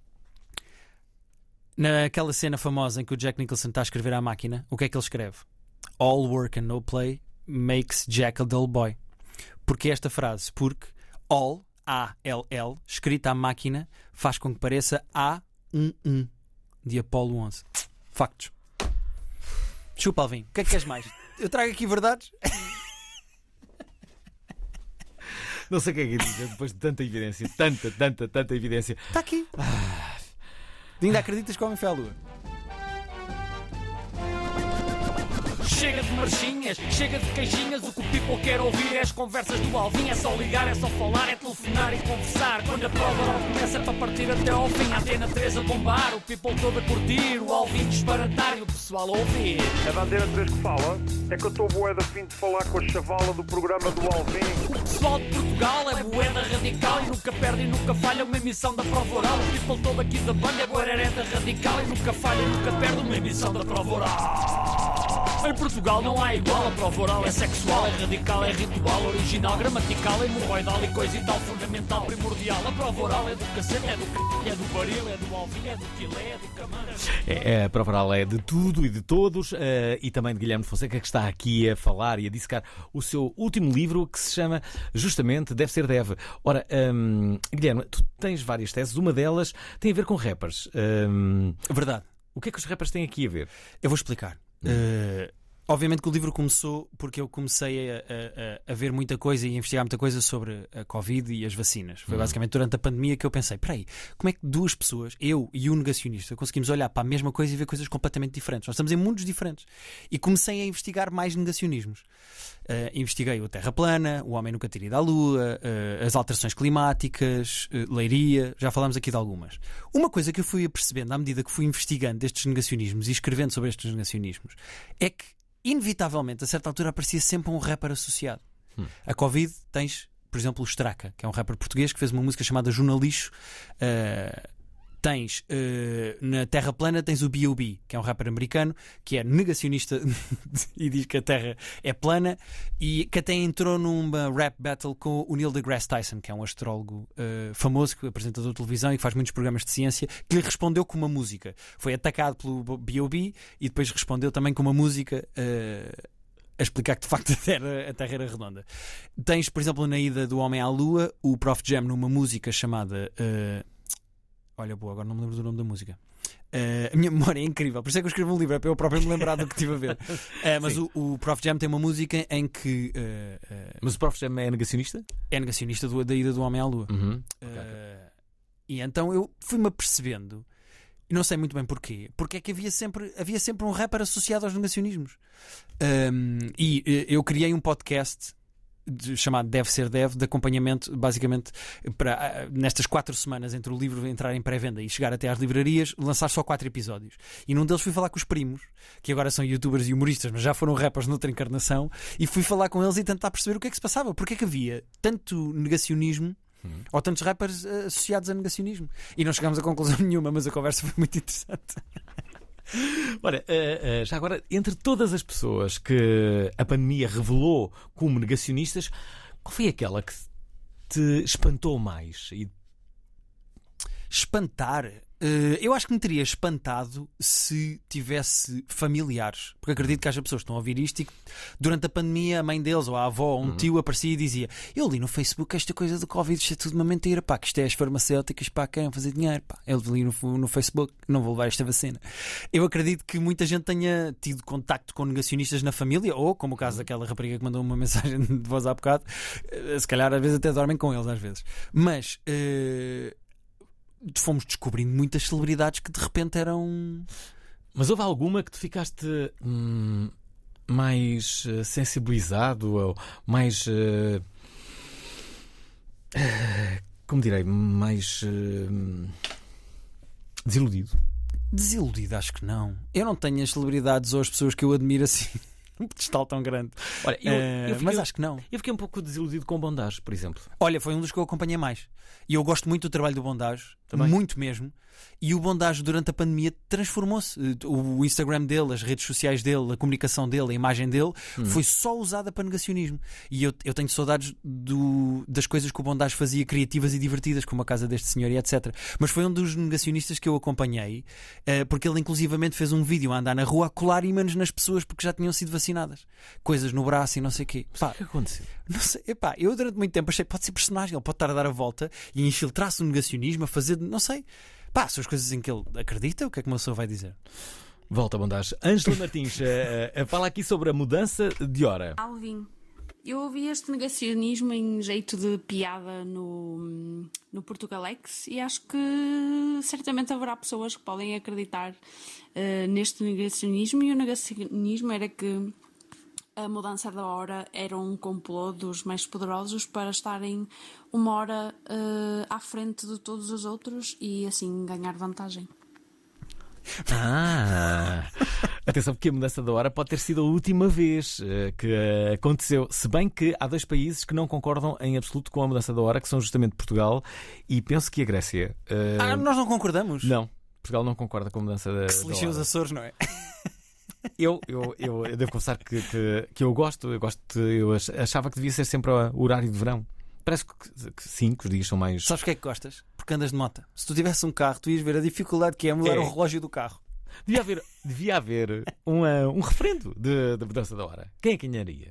Naquela cena famosa em que o Jack Nicholson está a escrever à máquina, o que é que ele escreve? All work and no play makes Jack a dull boy. Porquê esta frase? Porque all, A-L-L, escrita à máquina, faz com que pareça A11 de Apollo 11. Factos. Chupa, Alvin. O que é que queres mais? Eu trago aqui verdades. Não sei o que é que dizer depois de tanta evidência. Tanta evidência. Está aqui. Ainda acreditas que o homem foi à Lua? Chega de marchinhas, chega de queixinhas. O que o people quer ouvir é as conversas do Alvin. É só ligar, é só falar, é telefonar e conversar. Quando a prova começa para partir até ao fim. A Antena 3 a bombar, o people todo a curtir, o Alvin disparatar e o pessoal a ouvir. É da Antena 3 que fala. É que eu estou bué da fim de falar com a chavala do programa do Alvin. O pessoal de Portugal é bué da radical e nunca perde e nunca falha uma emissão da prova oral. O people todo aqui da banda é bué da radical e nunca falha e nunca perde uma emissão da prova oral. Em Portugal não há igual, a prova oral é sexual, é radical, é ritual, original, gramatical, hemorroidal e coisa e tal, fundamental, primordial. A prova oral é do cacete, é do c... é do baril, é do Alvin, é do quilé, é do camara. A prova oral é de tudo e de todos, e também de Guilherme Fonseca, que está aqui a falar e a dissecar o seu último livro, que se chama justamente Deve Ser Deve. Ora, Guilherme, tu tens várias teses, uma delas tem a ver com rappers. Verdade. O que é que os rappers têm aqui a ver? Eu vou explicar. Obviamente que o livro começou porque eu comecei a ver muita coisa e a investigar muita coisa sobre a Covid e as vacinas. Foi basicamente durante a pandemia que eu pensei, peraí, como é que duas pessoas, eu e um negacionista, conseguimos olhar para a mesma coisa e ver coisas completamente diferentes? Nós estamos em mundos diferentes. E comecei a investigar mais negacionismos. Investiguei o Terra Plana, o Homem Nunca Ter Ido à Lua, as alterações climáticas, Leiria, já falámos aqui de algumas. Uma coisa que eu fui percebendo à medida que fui investigando estes negacionismos e escrevendo sobre estes negacionismos é que, inevitavelmente, a certa altura aparecia sempre um rapper associado. A Covid tens, por exemplo, o Straka, que é um rapper português que fez uma música chamada Jornalixo. Tens na Terra Plana tens o B.O.B., que é um rapper americano que é negacionista e diz que a Terra é plana e que até entrou numa rap battle com o Neil deGrasse Tyson, que é um astrólogo famoso, apresentador de televisão e que faz muitos programas de ciência, que lhe respondeu com uma música. Foi atacado pelo B.O.B. e depois respondeu também com uma música a explicar que de facto a Terra era redonda. Tens, por exemplo, na ida do Homem à Lua, o Prof Jam numa música chamada... Olha, boa, agora não me lembro do nome da música. A minha memória é incrível, por isso é que eu escrevo um livro, é para eu próprio me lembrar do que estive a ver. Mas o Prof Jam tem uma música em que. Mas o Prof Jam é negacionista? É negacionista da ida do Homem à Lua. E então eu fui-me apercebendo, e não sei muito bem porquê, porque é que havia sempre um rapper associado aos negacionismos. E eu criei um podcast chamado Deve Ser Deve, de acompanhamento, basicamente, para nestas 4 semanas entre o livro entrar em pré-venda e chegar até às livrarias, lançar só 4 episódios. E num deles fui falar com os primos, que agora são youtubers e humoristas, mas já foram rappers noutra encarnação, e fui falar com eles e tentar perceber o que é que se passava, porque é que havia tanto negacionismo ou tantos rappers associados a negacionismo. E não chegámos a conclusão nenhuma, mas a conversa foi muito interessante. Ora, já agora, entre todas as pessoas que a pandemia revelou como negacionistas, qual foi aquela que te espantou mais? Espantar? Eu acho que me teria espantado se tivesse familiares, porque acredito que haja pessoas que estão a ouvir isto e que durante a pandemia a mãe deles ou a avó ou um tio aparecia e dizia: eu li no Facebook esta coisa do Covid, isto é tudo uma mentira, pá, que isto é as farmacêuticas, pá, querem fazer dinheiro, pá. Eu li no Facebook, não vou levar esta vacina. Eu acredito que muita gente tenha tido contacto com negacionistas na família, ou como o caso daquela rapariga que mandou uma mensagem de voz há bocado, se calhar às vezes até dormem com eles às vezes. Mas fomos descobrindo muitas celebridades que de repente eram... Mas houve alguma que tu ficaste mais sensibilizado ou mais... como direi? Mais desiludido? Desiludido, acho que não. Eu não tenho as celebridades ou as pessoas que eu admiro assim um pedestal tão grande. Olha, mas acho que não. Eu fiquei um pouco desiludido com o Bondage, por exemplo. Olha, foi um dos que eu acompanhei mais. E eu gosto muito do trabalho do Bondage, muito mesmo. E o Bondage durante a pandemia transformou-se. O Instagram dele, as redes sociais dele, a comunicação dele, a imagem dele foi só usada para negacionismo. E eu tenho saudades das coisas que o Bondage fazia, criativas e divertidas, como a casa deste senhor e etc. Mas foi um dos negacionistas que eu acompanhei, porque ele inclusivamente fez um vídeo a andar na rua a colar ímãs nas pessoas porque já tinham sido vacinadas. Coisas no braço e não sei o quê. O que aconteceu? Não sei, eu durante muito tempo achei que pode ser personagem, ele pode estar a dar a volta e infiltrar-se no negacionismo, a fazer, não sei. Pá, são as coisas em que ele acredita, o que é que uma pessoa vai dizer? Volta a bondagem. Ângela Martins fala aqui sobre a mudança de hora. Alvin, eu ouvi este negacionismo em jeito de piada no Portugalex e acho que certamente haverá pessoas que podem acreditar neste negacionismo, e o negacionismo era que a mudança da hora era um complô dos mais poderosos para estarem uma hora à frente de todos os outros e assim ganhar vantagem. Atenção, porque a mudança da hora pode ter sido a última vez que aconteceu. Se bem que há 2 países que não concordam em absoluto com a mudança da hora, que são justamente Portugal e penso que a Grécia. Nós não concordamos? Não, Portugal não concorda com a mudança da hora. Que se lixem os Açores, não é? Eu devo confessar que eu gosto, eu achava que devia ser sempre o horário de verão. Parece que sim, que os dias são mais... Sabes porque é que gostas? Porque andas de moto. Se tu tivesse um carro, tu ias ver a dificuldade que é mudar o relógio do carro. Devia haver um referendo de mudança da hora. Quem é que ganharia?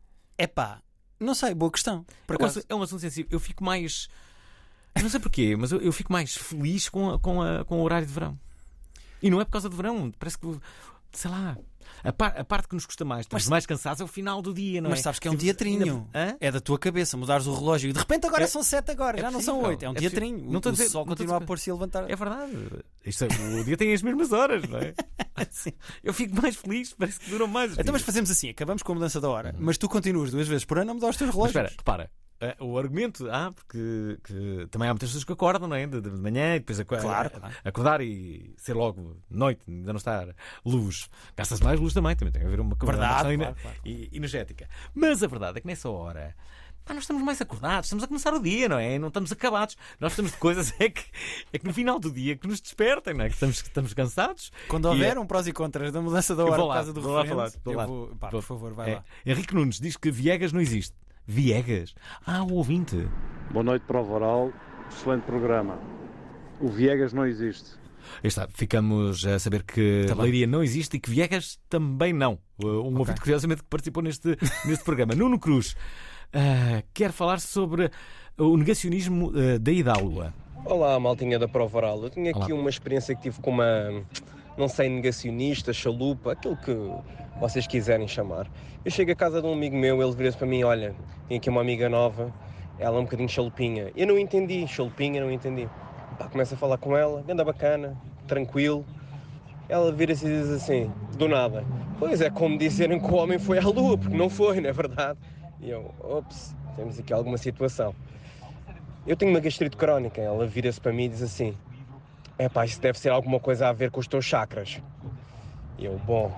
Não sei, boa questão. Por acaso. É um assunto sensível. Eu fico mais... Não sei porquê, mas eu fico mais feliz com o horário de verão. E não é por causa do verão. Parece que... Sei lá... A parte que nos custa mais, estamos mais cansados, é o final do dia, não é? Mas sabes que é um teatrinho. É da tua cabeça, mudares o relógio e de repente agora são 7 agora, já não são 8. É um teatrinho. Não estou a dizer, o sol continua a pôr-se e a levantar. É verdade. O dia tem as mesmas horas, não é? Eu fico mais feliz, parece que duram mais. Então, mas fazemos assim, acabamos com a mudança da hora, mas tu continuas 2 vezes por ano a mudar os teus relógios. Mas espera, repara. O argumento, porque que também há muitas pessoas que acordam, não é? de manhã e depois acordar e ser logo noite, ainda não estar luz. Gasta-se mais luz também tem que haver uma questão energética. Mas a verdade é que nessa hora nós estamos mais acordados, estamos a começar o dia, não é? Não estamos acabados. Nós estamos de coisas é que no final do dia que nos despertem, não é? Que estamos cansados. Quando houver prós e contras da mudança da hora por causa do referendo, por favor, vai lá. Henrique Nunes diz que Viegas não existe. Viegas? O ouvinte. Boa noite, Prova Oral. Excelente programa. O Viegas não existe. Aí está, ficamos a saber que Leiria não existe e que Viegas também não. Ouvinte, curiosamente, que participou neste programa. Nuno Cruz quer falar sobre o negacionismo da ida à Lua. Olá, maltinha da Prova Oral. Eu tinha aqui uma experiência que tive com uma, não sei, negacionista, chalupa, aquilo que vocês quiserem chamar. Eu chego à casa de um amigo meu, ele vira-se para mim, olha, tenho aqui uma amiga nova, ela é um bocadinho chalupinha. Eu não entendi, chalupinha, não entendi. Começo a falar com ela, anda bacana, tranquilo. Ela vira-se e diz assim, do nada, pois é como dizerem que o homem foi à Lua, porque não foi, não é verdade? E eu, ops, temos aqui alguma situação. Eu tenho uma gastrite crónica, ela vira-se para mim e diz assim, isso deve ser alguma coisa a ver com os teus chakras. E eu, bom,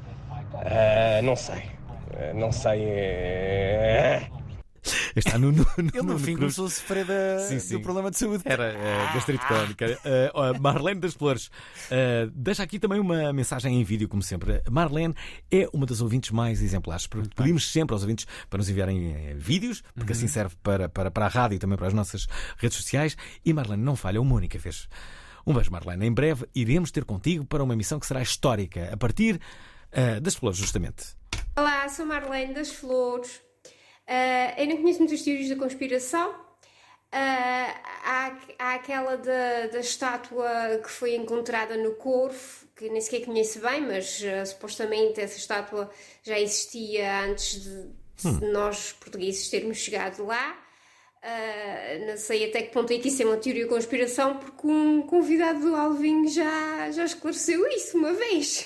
não sei. Está no ele no fim começou a sofrer do problema de saúde. Era gastrite crónica. Marlene das Flores deixa aqui também uma mensagem em vídeo, como sempre. Marlene é uma das ouvintes mais exemplares. Pedimos sempre aos ouvintes para nos enviarem vídeos, porque assim serve para a rádio e também para as nossas redes sociais. E Marlene não falha uma única vez. Um beijo, Marlene. Em breve iremos ter contigo para uma missão que será histórica, a partir das Flores, justamente. Olá, sou Marlene das Flores. Eu não conheço muitas teorias da conspiração. Há aquela da estátua que foi encontrada no Corvo, que nem sequer conheço bem, mas supostamente essa estátua já existia antes de nós, portugueses, termos chegado lá. Não sei até que ponto é que isso é uma teoria da conspiração, porque um convidado do Alvin já esclareceu isso uma vez.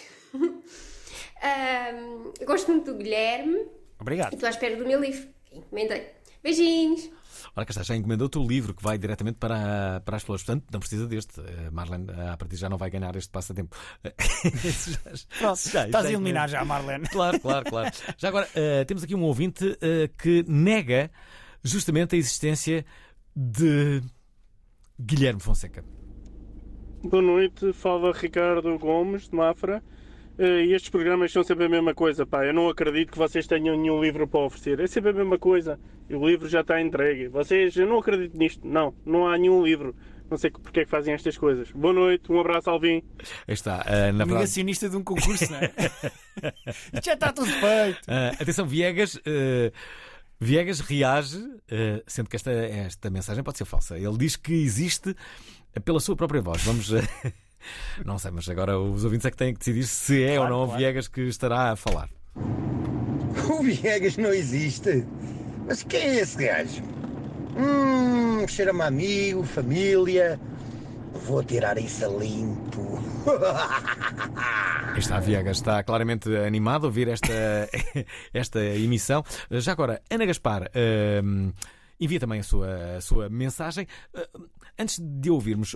Gosto muito do Guilherme. Obrigado. E estou à espera do meu livro. Encomendei. Beijinhos. Ora, cá está, já encomendou o teu livro que vai diretamente para as Flores. Portanto, não precisa deste. Marlene, a partir já não vai ganhar este passatempo. Pronto, estás a eliminar já, Marlene. Claro. Já agora, temos aqui um ouvinte que nega justamente a existência de Guilherme Fonseca. Boa noite, fala Ricardo Gomes, de Mafra. E estes programas são sempre a mesma coisa, pá. Eu não acredito que vocês tenham nenhum livro para oferecer. É sempre a mesma coisa. E o livro já está entregue. Eu não acredito nisto. Não há nenhum livro. Não sei porque é que fazem estas coisas. Boa noite, um abraço, Alvin. Aí está. Negacionista de um concurso, não é? Já está tudo feito. Atenção, Viegas reage, sendo que esta mensagem pode ser falsa. Ele diz que existe pela sua própria voz. Não sei, mas agora os ouvintes é que têm que decidir se é ou não o Viegas que estará a falar. O Viegas não existe. Mas quem é esse gajo? Cheira-me a amigo, família. Vou tirar isso a limpo. Está Viegas, está claramente animado a ouvir esta emissão. Já agora, Ana Gaspar envia também a sua mensagem. Antes de ouvirmos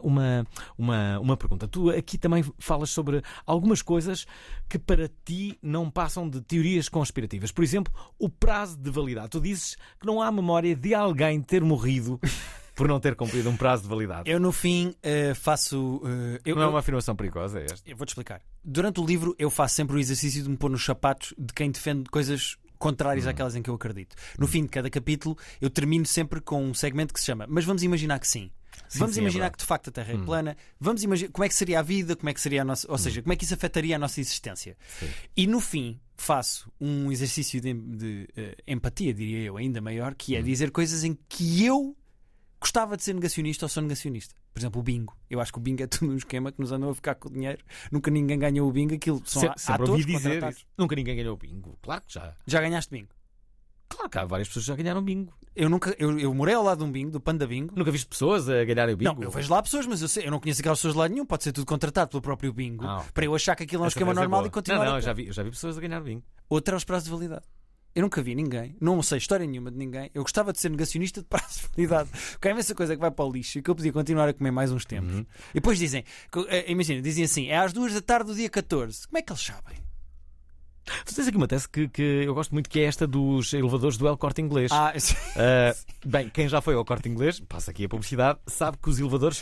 uma pergunta, tu aqui também falas sobre algumas coisas que para ti não passam de teorias conspirativas. Por exemplo, o prazo de validade. Tu dizes que não há memória de alguém ter morrido por não ter cumprido um prazo de validade. Eu, no fim, faço... não é uma afirmação perigosa, é esta? Eu vou-te explicar. Durante o livro, eu faço sempre o exercício de me pôr nos sapatos de quem defende coisas contrárias àquelas em que eu acredito. No fim de cada capítulo, eu termino sempre com um segmento que se chama Mas vamos imaginar que sim. Vamos imaginar que de facto a Terra é plana. Vamos imaginar como é que seria a vida, como é que seria a nossa... Ou seja, como é que isso afetaria a nossa existência. Sim. E no fim faço um exercício de empatia, diria eu, ainda maior, que é dizer coisas em que eu gostava de ser negacionista ou sou negacionista. Por exemplo, o bingo. Eu acho que o bingo é tudo um esquema que nos andou a ficar com o dinheiro. Nunca ninguém ganhou o bingo. Aquilo são atores contratados. Nunca ninguém ganhou o bingo. Claro que já. Já ganhaste bingo? Claro que há várias pessoas que já ganharam bingo. Eu morei ao lado de um bingo, do Panda Bingo. Nunca viste pessoas a ganharem o bingo? Não, eu vejo lá pessoas, mas eu não conheço aquelas pessoas de lado nenhum. Pode ser tudo contratado pelo próprio bingo. Para eu achar que aquilo é um esquema normal e continuar. Não, eu já vi pessoas a ganhar o bingo. Outra é os prazos de validade. Eu nunca vi ninguém, não sei história nenhuma de ninguém. Eu gostava de ser negacionista de prazo de validade. Porque há imensa coisa que vai para o lixo e que eu podia continuar a comer mais uns tempos. E depois dizem, imagina, dizem assim: é às 2 da tarde do dia 14. Como é que eles sabem? Tu tens aqui uma tese que eu gosto muito, que é esta dos elevadores do El Corte Inglês. Bem, quem já foi ao Corte Inglês, passa aqui a publicidade, sabe que os elevadores...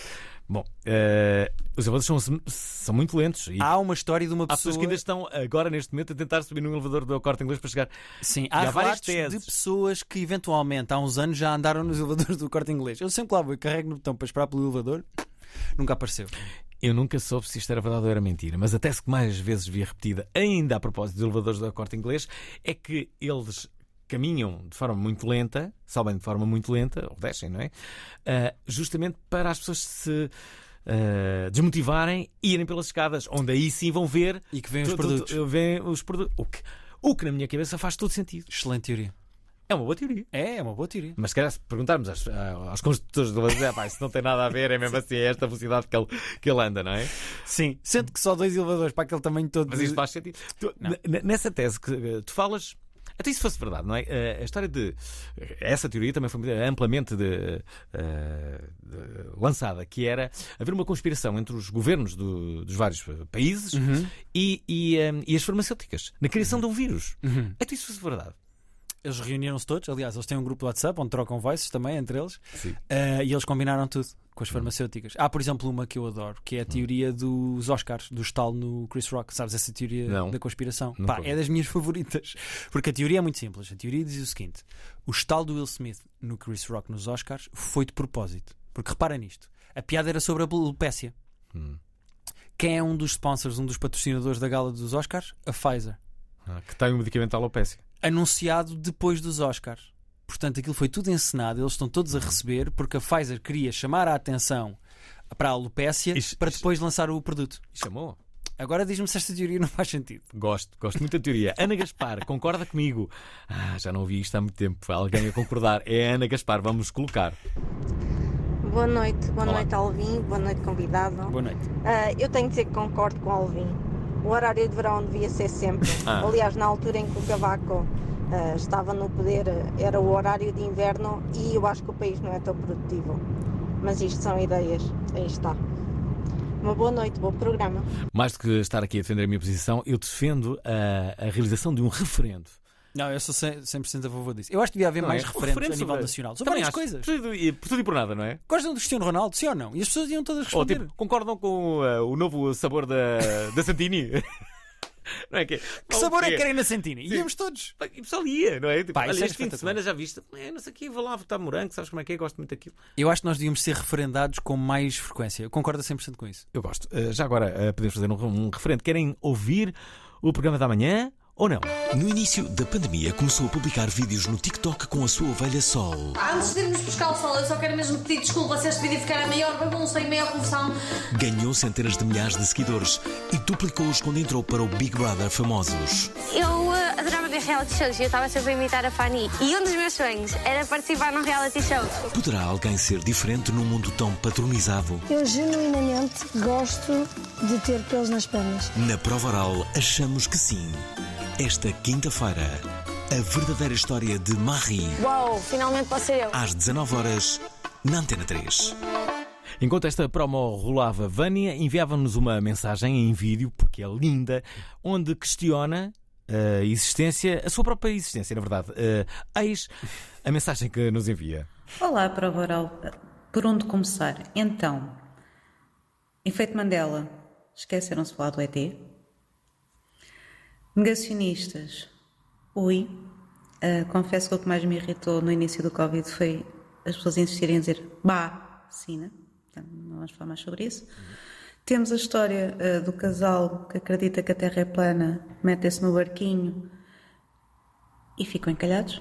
os elevadores são muito lentos. E há uma história de uma pessoa... Há pessoas que ainda estão agora, neste momento, a tentar subir num elevador do El Corte Inglês para chegar... Sim, há várias teses de pessoas que, eventualmente, há uns anos já andaram nos elevadores do Corte Inglês. Eu sempre lá vou e carrego no botão para esperar pelo elevador. Nunca apareceu. Eu nunca soube se isto era verdade ou era mentira, mas a tese que mais vezes vi repetida, ainda a propósito dos elevadores do El Corte Inglês, é que eles caminham de forma muito lenta, sobem de forma muito lenta, ou descem, não é? Justamente para as pessoas se desmotivarem e irem pelas escadas, onde aí sim vão ver... E que vêm os produtos. O que na minha cabeça faz todo sentido. Excelente teoria. É uma boa teoria. É uma boa teoria. Mas se calhar, se perguntarmos aos construtores de elevadores, isso não tem nada a ver, é mesmo assim, é esta velocidade que ele anda, não é? Sim, sendo que só 2 elevadores para aquele tamanho todo. Mas isso faz sentido. Nessa tese que tu falas, até isso fosse verdade, não é? A história de... Essa teoria também foi amplamente lançada, que era haver uma conspiração entre os governos dos vários países e as farmacêuticas na criação de um vírus. Até isso fosse verdade. Eles reuniram-se todos, aliás, eles têm um grupo de WhatsApp onde trocam voices também entre eles, e eles combinaram tudo com as farmacêuticas. Há, por exemplo, uma que eu adoro, que é a teoria dos Oscars, do estalo no Chris Rock. Sabes essa teoria da conspiração? É das minhas favoritas, porque a teoria é muito simples. A teoria diz o seguinte: o estalo do Will Smith no Chris Rock nos Oscars foi de propósito, porque repara nisto, a piada era sobre a alopécia. Quem é um dos sponsors, um dos patrocinadores da gala dos Oscars? A Pfizer, que tem um medicamento à alopécia anunciado depois dos Oscars. Portanto, aquilo foi tudo encenado. Eles estão todos a receber porque a Pfizer queria chamar a atenção para a alopécia para depois lançar o produto. E chamou. Agora diz-me se esta teoria não faz sentido. Gosto muito da teoria. Ana Gaspar, concorda comigo? Já não ouvi isto há muito tempo. Alguém a concordar. É a Ana Gaspar, vamos colocar. Boa noite Alvin, boa noite convidado. Boa noite. Eu tenho de dizer que concordo com o Alvin. O horário de verão devia ser sempre. Aliás, na altura em que o Cavaco estava no poder, era o horário de inverno e eu acho que o país não é tão produtivo. Mas isto são ideias. Aí está. Uma boa noite, bom programa. Mais do que estar aqui a defender a minha posição, eu defendo a realização de um referendo. Não, eu sou 100% a favor disso. Eu acho que devia haver mais referendos a nível nacional sobre várias coisas. Por tudo e por nada, não é? Gostam do Cristiano Ronaldo, sim ou não? E as pessoas iam todas responder. Tipo, concordam com o novo sabor da Santini? Não é que sabor é que querem na Santini? Íamos todos. E o pessoal ia, não é? Tipo, olha, este fim de semana já viste. Não sei o que, vou lá votar morango, sabes como é que é? Gosto muito daquilo. Eu acho que nós devíamos ser referendados com mais frequência. Eu concordo 100% com isso. Eu gosto. Já agora podemos fazer um referendo. Querem ouvir o programa da manhã ou não? No início da pandemia, começou a publicar vídeos no TikTok com a sua ovelha Sol. Antes de irmos buscar o Sol, eu só quero mesmo pedir desculpa se este vídeo ficar a maior bagunça e maior confusão. Ganhou centenas de milhares de seguidores e duplicou-os quando entrou para o Big Brother Famosos. Eu adorava ver reality shows e eu estava sempre a imitar a Fanny. E um dos meus sonhos era participar num reality show. Poderá alguém ser diferente num mundo tão patronizado? Eu genuinamente gosto de ter pelos nas pernas. Na Prova Oral, achamos que sim. Esta quinta-feira, a verdadeira história de Marie. Uau, finalmente posso ser eu. Às 19h, na Antena 3. Enquanto esta promo rolava, Vânia enviava-nos uma mensagem em vídeo, porque é linda, onde questiona a sua própria existência, na verdade. Eis a mensagem que nos envia. Olá, Prova Oral. Por onde começar? Então, efeito Mandela. Esqueceram-se de falar do ET? Negacionistas. Ui. Confesso que o que mais me irritou no início do Covid foi as pessoas insistirem em dizer vacina. Não vamos falar mais sobre isso. Temos a história do casal que acredita que a Terra é plana, metem-se no barquinho e ficam encalhados.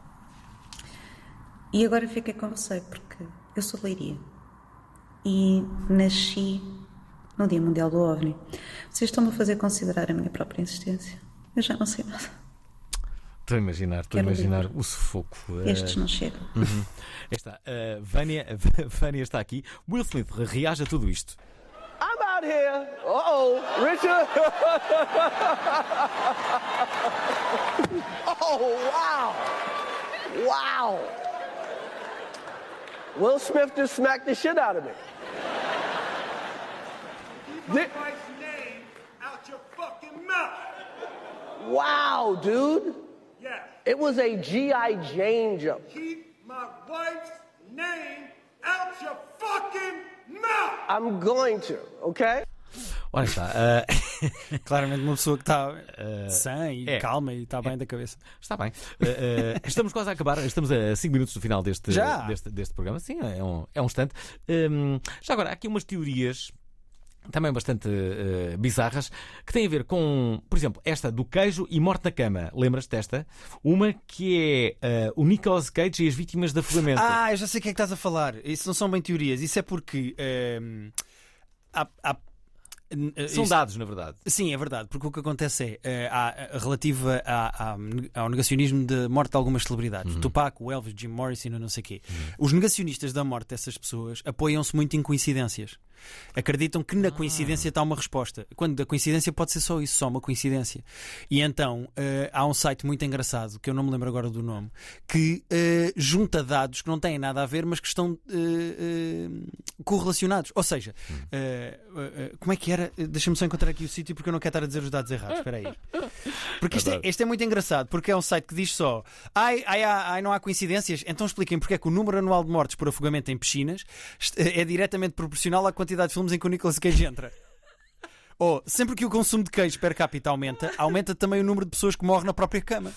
E agora fiquei com receio porque eu sou de Leiria e nasci no Dia Mundial do OVNI. Vocês estão-me a fazer considerar a minha própria existência. Eu já não sei nada. Estou a imaginar o sufoco. Estes não chegam. Uhum. Está, Vânia está aqui. Will Smith reage a tudo isto. I'm out here. Richard. Oh, wow. Wow. Will Smith just smacked the shit out of me. Keep my wife's name out your fucking mouth. Wow, dude. Yes. It was a G.I. Jane jump. Keep my wife's name out your fucking mouth. I'm going to, okay? Olha, está. Claramente uma pessoa que está sã e calma e está bem da cabeça. Está bem. Estamos quase a acabar. Estamos a 5 minutos do final deste programa. Sim, é um instante. Já agora, há aqui umas teorias também bastante bizarras que têm a ver com, por exemplo, esta do queijo e morte na cama. Lembras-te desta? Uma que é o Nicolas Cage e as vítimas de afogamento. Eu já sei o que é que estás a falar. Isso não são bem teorias. Isso é porque são dados, na verdade. Sim, é verdade, porque o que acontece relativa ao negacionismo da morte de algumas celebridades. Tupac, o Elvis, Jim Morrison, não sei o quê. Os negacionistas da morte dessas pessoas apoiam-se muito em coincidências. Acreditam que na coincidência está uma resposta, quando a coincidência pode ser só isso, só uma coincidência. E então há um site muito engraçado, que eu não me lembro agora do nome, que junta dados que não têm nada a ver, mas que estão correlacionados. Ou seja, como é que era? Deixa-me só encontrar aqui o sítio, porque eu não quero estar a dizer os dados errados. Espera aí. Porque este é muito engraçado, porque é um site que diz só não há coincidências, então expliquem porque é que o número anual de mortes por afogamento em piscinas é diretamente proporcional à quantidade de filmes em que o Nicolas Cage entra. Ou, sempre que o consumo de queijo per capita aumenta também o número de pessoas que morrem na própria cama.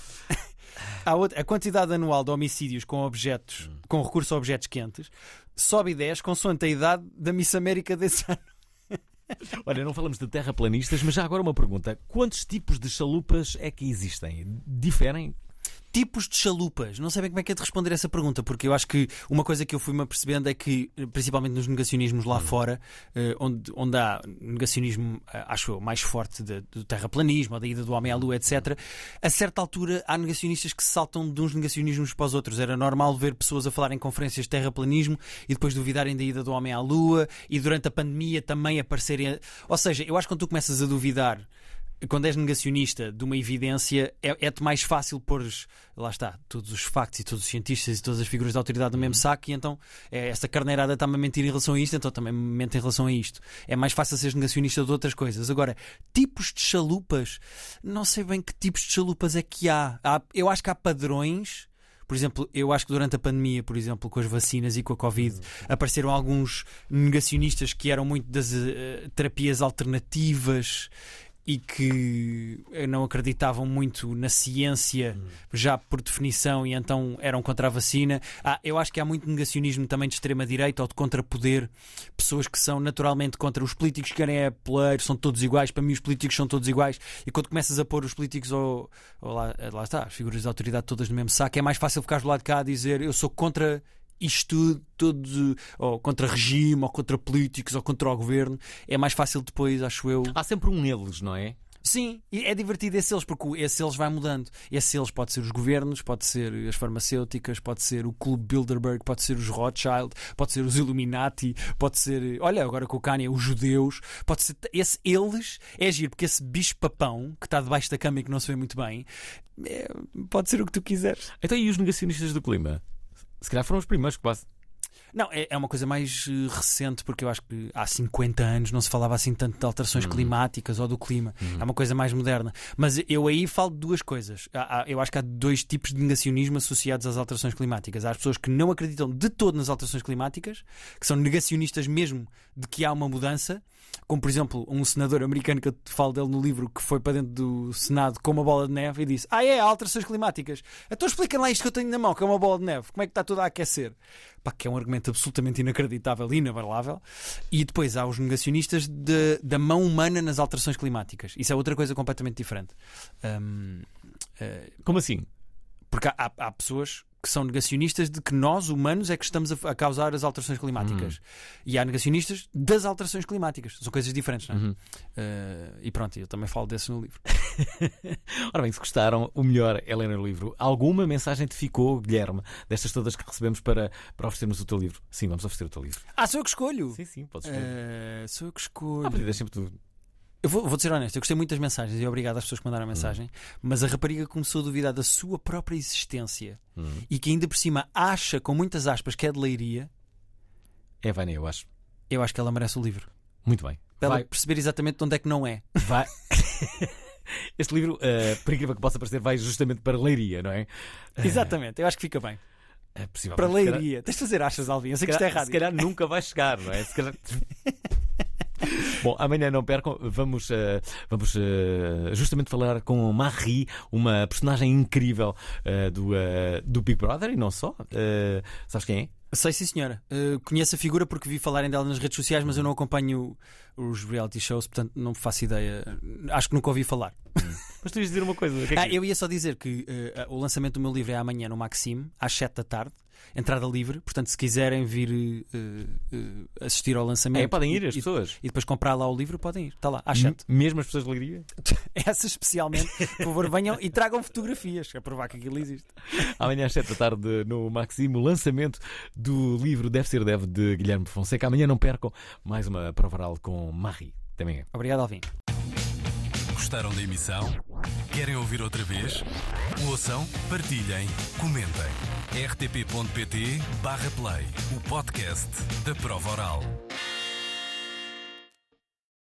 A quantidade anual de homicídios com recurso a objetos quentes sobe 10 consoante a idade da Miss América desse ano. Olha, não falamos de terraplanistas, mas já agora uma pergunta. Quantos tipos de chalupas é que existem? Diferem? Tipos de chalupas. Não sei bem como é que é de responder essa pergunta, porque eu acho que uma coisa que eu fui-me apercebendo é que, principalmente nos negacionismos lá fora, onde há negacionismo, acho eu, mais forte do terraplanismo, ou da ida do homem à lua, etc., a certa altura há negacionistas que se saltam de uns negacionismos para os outros. Era normal ver pessoas a falar em conferências de terraplanismo e depois duvidarem da ida do homem à lua, e durante a pandemia também aparecerem... Ou seja, eu acho que quando tu começas a duvidar, quando és negacionista de uma evidência, é-te mais fácil pôr, lá está, todos os factos e todos os cientistas e todas as figuras de autoridade no mesmo saco, e então essa carneirada está-me a mentir em relação a isto, então também me mente em relação a isto. É mais fácil ser negacionista de outras coisas. Agora, tipos de chalupas, não sei bem que tipos de chalupas é que há. Eu acho que há padrões. Por exemplo, eu acho que durante a pandemia, por exemplo, com as vacinas e com a Covid, apareceram alguns negacionistas que eram muito das terapias alternativas. e que não acreditavam muito na ciência já por definição e então eram contra a vacina. Eu acho que há muito negacionismo também de extrema-direita ou de contrapoder, pessoas que são naturalmente contra os políticos que querem é poleiro, são todos iguais, para mim os políticos são todos iguais, e quando começas a pôr os políticos ou lá está, as figuras de autoridade todas no mesmo saco, é mais fácil ficares do lado de cá a dizer eu sou contra isto tudo, ou contra regime, ou contra políticos, ou contra o governo. É mais fácil depois, acho eu. Há sempre um eles, não é? Sim, e é divertido esse eles, porque esse eles vai mudando. Esse eles pode ser os governos, pode ser as farmacêuticas, pode ser o Clube Bilderberg, pode ser os Rothschild, pode ser os Illuminati, pode ser, olha, agora com o Kanye, os judeus, pode ser esse eles, é giro, porque esse bicho-papão que está debaixo da cama e que não se vê muito bem, pode ser o que tu quiseres. Então, e os negacionistas do clima? Se calhar foram os primeiros que quase. Não, é uma coisa mais recente, porque eu acho que há 50 anos não se falava assim tanto de alterações climáticas ou do clima. É uma coisa mais moderna. Mas eu aí falo de duas coisas. Eu acho que há dois tipos de negacionismo associados às alterações climáticas. Há as pessoas que não acreditam de todo nas alterações climáticas, que são negacionistas mesmo de que há uma mudança, como por exemplo um senador americano que eu te falo dele no livro, que foi para dentro do Senado com uma bola de neve e disse: há alterações climáticas, então explica lá isto que eu tenho na mão, que é uma bola de neve, como é que está tudo a aquecer? Pá, que é um argumento absolutamente inacreditável e inabalável. E depois há os negacionistas da mão humana nas alterações climáticas. Isso é outra coisa completamente diferente. Como assim? Porque há pessoas que são negacionistas de que nós, humanos, é que estamos a causar as alterações climáticas. E há negacionistas das alterações climáticas. São coisas diferentes, não é? E pronto, eu também falo desse no livro. Ora bem, se gostaram, o melhor é ler no livro. Alguma mensagem te ficou, Guilherme, destas todas que recebemos para oferecermos o teu livro? Sim, vamos oferecer o teu livro. Sou eu que escolho? Sim, podes escolher. Sou eu que escolho. Deixa sempre tu. Eu vou ser honesto, eu gostei muito das mensagens e obrigado às pessoas que mandaram a mensagem, mas a rapariga começou a duvidar da sua própria existência e que ainda por cima acha, com muitas aspas, que é de Leiria. É Vânia, eu acho. Eu acho que ela merece o livro. Muito bem. Para ela perceber exatamente de onde é que não é. Vai. Este livro, por incrível que possa parecer, vai justamente para Leiria, não é? Exatamente, eu acho que fica bem. É possível. Para Leiria. Tens de fazer achas, Alvin. Eu sei que isto é errado. Se calhar nunca vai chegar, não é? Se calhar... Bom, amanhã não percam, vamos justamente falar com Marie, uma personagem incrível do Big Brother e não só. Sabes quem é? Sei, sim, senhora. Conheço a figura porque vi falarem dela nas redes sociais, mas eu não acompanho os reality shows, portanto não faço ideia. Acho que nunca ouvi falar. Mas tu ias dizer uma coisa. Eu ia só dizer que o lançamento do meu livro é amanhã no Maxime, às 7 da tarde. Entrada livre, portanto, se quiserem vir assistir ao lançamento, podem ir as pessoas. E depois comprar lá o livro, podem ir. Está lá, às 7. Mesmo as pessoas de Leiria? Essas especialmente, por favor, venham e tragam fotografias, a provar que aquilo existe. Amanhã às 7 da tarde no Maxime, o lançamento do livro Deve Ser Deve, de Guilherme Fonseca. Amanhã não percam mais uma prova oral com Marie. Até amanhã. Obrigado, Alvin. Gostaram da emissão? Querem ouvir outra vez? Ouçam, partilhem, comentem. rtp.pt/play, o podcast da prova oral.